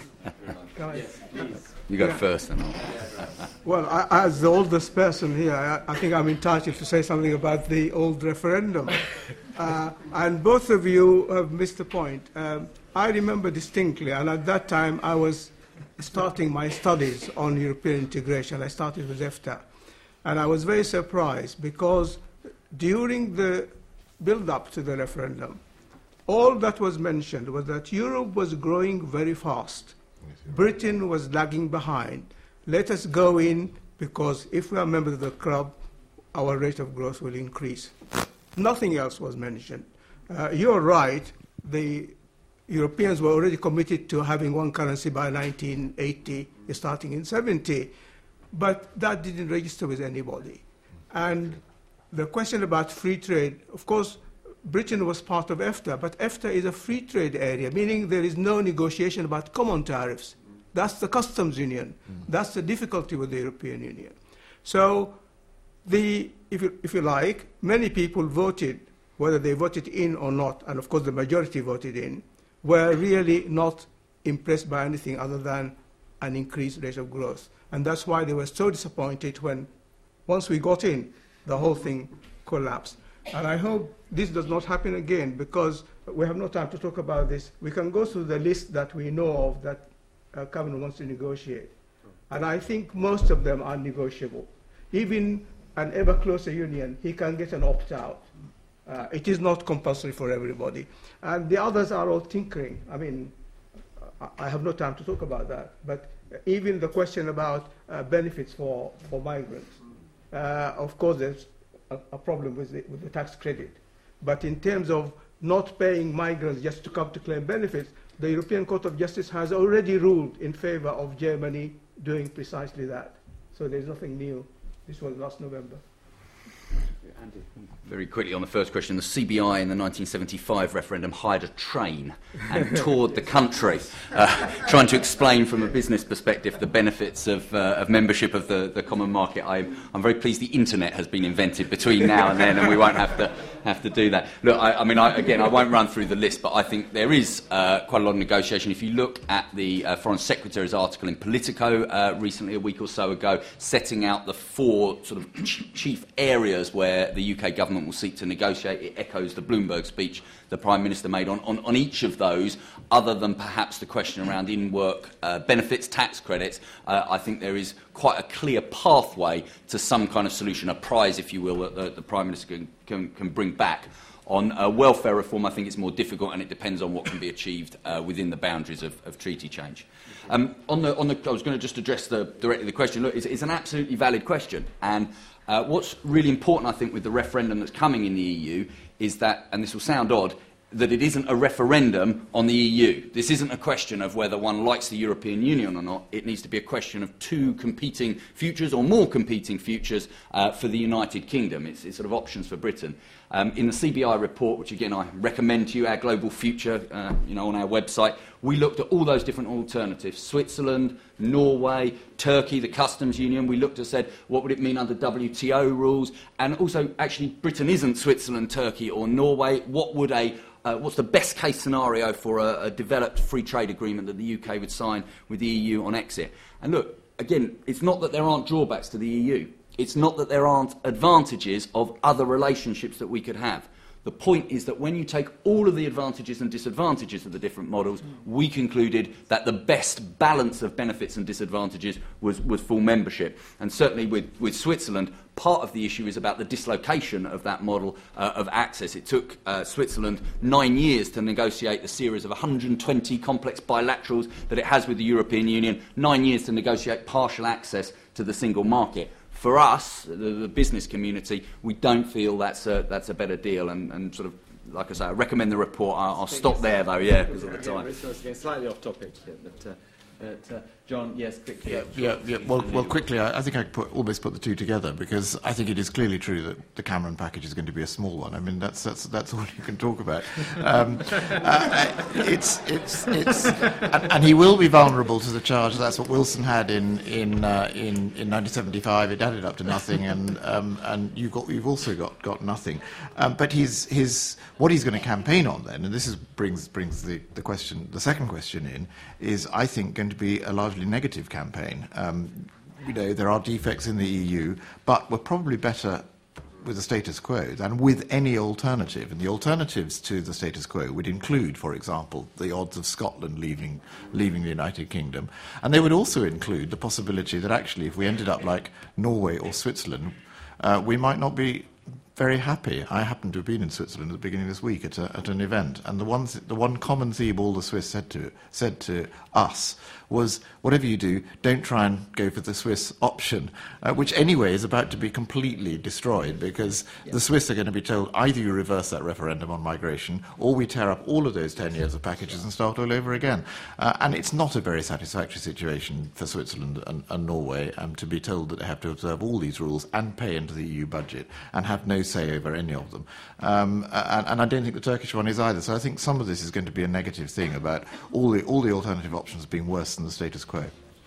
Yes, you go yeah. first, then. Well, I, as the oldest person here, I, I think I'm entitled to say something about the old referendum. uh, and both of you have missed the point. Um, I remember distinctly, and at that time I was starting my studies on European integration. I started with EFTA. And I was very surprised because during the build-up to the referendum, all that was mentioned was that Europe was growing very fast. Britain was lagging behind. Let us go in because if we are members of the club, our rate of growth will increase. Nothing else was mentioned. Uh, you're right. The Europeans were already committed to having one currency by nineteen eighty, starting in seventy. But that didn't register with anybody. And the question about free trade, of course, Britain was part of EFTA, but EFTA is a free trade area, meaning there is no negotiation about common tariffs. That's the customs union. Mm. That's the difficulty with the European Union. So, the, if, you, if you like, many people voted, whether they voted in or not, and of course the majority voted in, were really not impressed by anything other than an increased rate of growth. And that's why they were so disappointed when, once we got in, the whole thing collapsed. And I hope this does not happen again, because we have no time to talk about this. We can go through the list that we know of that uh, Cameron wants to negotiate. And I think most of them are negotiable. Even an ever closer union, he can get an opt-out. Uh, it is not compulsory for everybody. And the others are all tinkering. I mean, I have no time to talk about that. But even the question about uh, benefits for, for migrants, uh, of course, there's a, a problem with the, with the tax credit. But in terms of not paying migrants just to come to claim benefits, the European Court of Justice has already ruled in favor of Germany doing precisely that. So there's nothing new. This was last November. Andy. Very quickly on the first question, the C B I in the nineteen seventy-five referendum hired a train and toured the country, uh, trying to explain from a business perspective the benefits of, uh, of membership of the, the common market. I, I'm very pleased the internet has been invented between now and then, and we won't have to have to do that. Look, I, I mean, I, again, I won't run through the list, but I think there is uh, quite a lot of negotiation. If you look at the uh, Foreign Secretary's article in Politico uh, recently, a week or so ago, setting out the four sort of ch- chief areas where the U K government will seek to negotiate, it echoes the Bloomberg speech the Prime Minister made on, on, on each of those, other than perhaps the question around in-work uh, benefits, tax credits. Uh, I think there is quite a clear pathway to some kind of solution, a prize, if you will, that the, the Prime Minister can, can, can bring back. On uh, welfare reform, I think it's more difficult, and it depends on what can be achieved uh, within the boundaries of, of treaty change. Um, on the, on the, I was going to just address the, directly the question. Look, it's, it's an absolutely valid question, and uh, what's really important, I think, with the referendum that's coming in the E U is that, and this will sound odd, that it isn't a referendum on the E U. This isn't a question of whether one likes the European Union or not. It needs to be a question of two competing futures or more competing futures uh, for the United Kingdom. It's, it's sort of options for Britain. Um, in the C B I report, which again I recommend to you, Our Global Future, uh, you know, on our website, we looked at all those different alternatives. Switzerland, Norway, Turkey, the customs union. We looked and said, what would it mean under W T O rules? And also, actually, Britain isn't Switzerland, Turkey or Norway. What would a Uh, what's the best case scenario for a, a developed free trade agreement that the U K would sign with the E U on exit? And look, again, it's not that there aren't drawbacks to the E U. It's not that there aren't advantages of other relationships that we could have. The point is that when you take all of the advantages and disadvantages of the different models, we concluded that the best balance of benefits and disadvantages was, was full membership. And certainly with, with Switzerland, part of the issue is about the dislocation of that model uh, of access. It took uh, Switzerland nine years to negotiate the series of one hundred twenty complex bilaterals that it has with the European Union, nine years to negotiate partial access to the single market. For us, the, the business community, we don't feel that's a, that's a better deal, and, and sort of, like I say, I recommend the report. I'll, I'll stop there, though, yeah, because of the time. Yeah, slightly off topic, but, uh, but uh, John, yes, quickly. Yeah, yeah, yeah. Well, well, quickly, I, I think I could put, almost put the two together, because I think it is clearly true that the Cameron package is going to be a small one. I mean, that's that's that's all you can talk about. Um, uh, it's it's it's, and, and he will be vulnerable to the charge. That's what Wilson had in in uh, in in nineteen seventy-five. It added up to nothing, and um, and you've got you've also got got nothing. Um, but his his what he's going to campaign on then, and this is brings brings the the question, the second question in, is I think going to be a largely negative campaign. Um, you know, there are defects in the E U, but we're probably better with the status quo than with any alternative. And the alternatives to the status quo would include, for example, the odds of Scotland leaving, leaving the United Kingdom. And they would also include the possibility that actually if we ended up like Norway or Switzerland, uh, we might not be very happy. I happen to have been in Switzerland at the beginning of this week at, a, at an event, and the, ones, the one common theme all the Swiss said to, said to us was, whatever you do, don't try and go for the Swiss option, uh, which anyway is about to be completely destroyed, because yeah. the Swiss are going to be told either you reverse that referendum on migration, or we tear up all of those ten years of packages and start all over again. Uh, and it's not a very satisfactory situation for Switzerland and, and Norway um, to be told that they have to observe all these rules and pay into the E U budget and have no say over any of them. Um, and, and I don't think the Turkish one is either. So I think some of this is going to be a negative thing about all the, all the alternative options being worse than the status quo.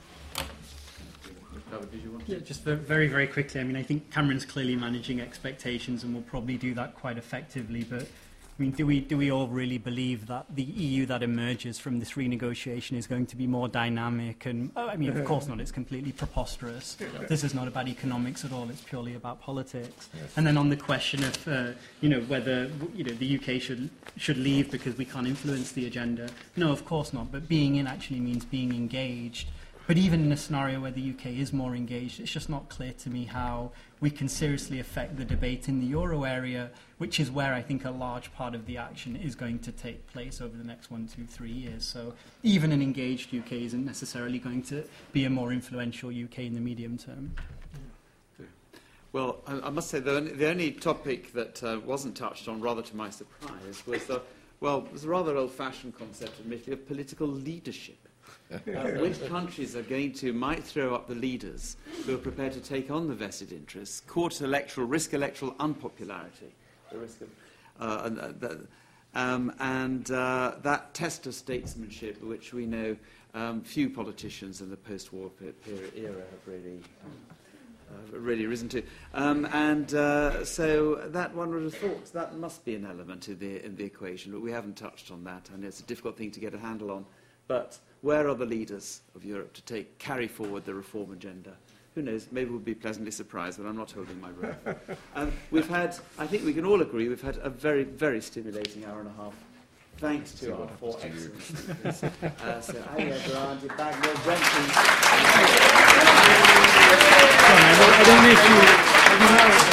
Yeah, just very, very quickly. I mean, I think Cameron's clearly managing expectations and will probably do that quite effectively. But I mean, do we do we all really believe that the E U that emerges from this renegotiation is going to be more dynamic? And oh, I mean, of course not. It's completely preposterous. This is not about economics at all. It's purely about politics. Yes. And then on the question of uh, you know whether you know the U K should should leave because we can't influence the agenda. No, of course not. But being in actually means being engaged. But even in a scenario where the U K is more engaged, it's just not clear to me how we can seriously affect the debate in the euro area, which is where I think a large part of the action is going to take place over the next one, two, three years. So even an engaged U K isn't necessarily going to be a more influential U K in the medium term. Well, I, I must say the only, the only topic that uh, wasn't touched on, rather to my surprise, was the, well, it was a rather old-fashioned concept, admittedly, of political leadership. Uh, which countries are going to, might throw up the leaders who are prepared to take on the vested interests, court electoral, risk electoral unpopularity, the risk of, uh, and, uh, the, um, and uh, that test of statesmanship, which we know um, few politicians in the post-war per- period era have really, uh, really risen to. Um, and uh, so that one would have thought that must be an element in the, in the equation, but we haven't touched on that, and it's a difficult thing to get a handle on. But where are the leaders of Europe to take, carry forward the reform agenda? Who knows, maybe we'll be pleasantly surprised, but I'm not holding my breath. um, we've had, I think we can all agree, we've had a very, very stimulating hour and a half, thanks to our four excellent speakers. uh, so, Alia, Grant, Bagno, Brenton. I don't know if you...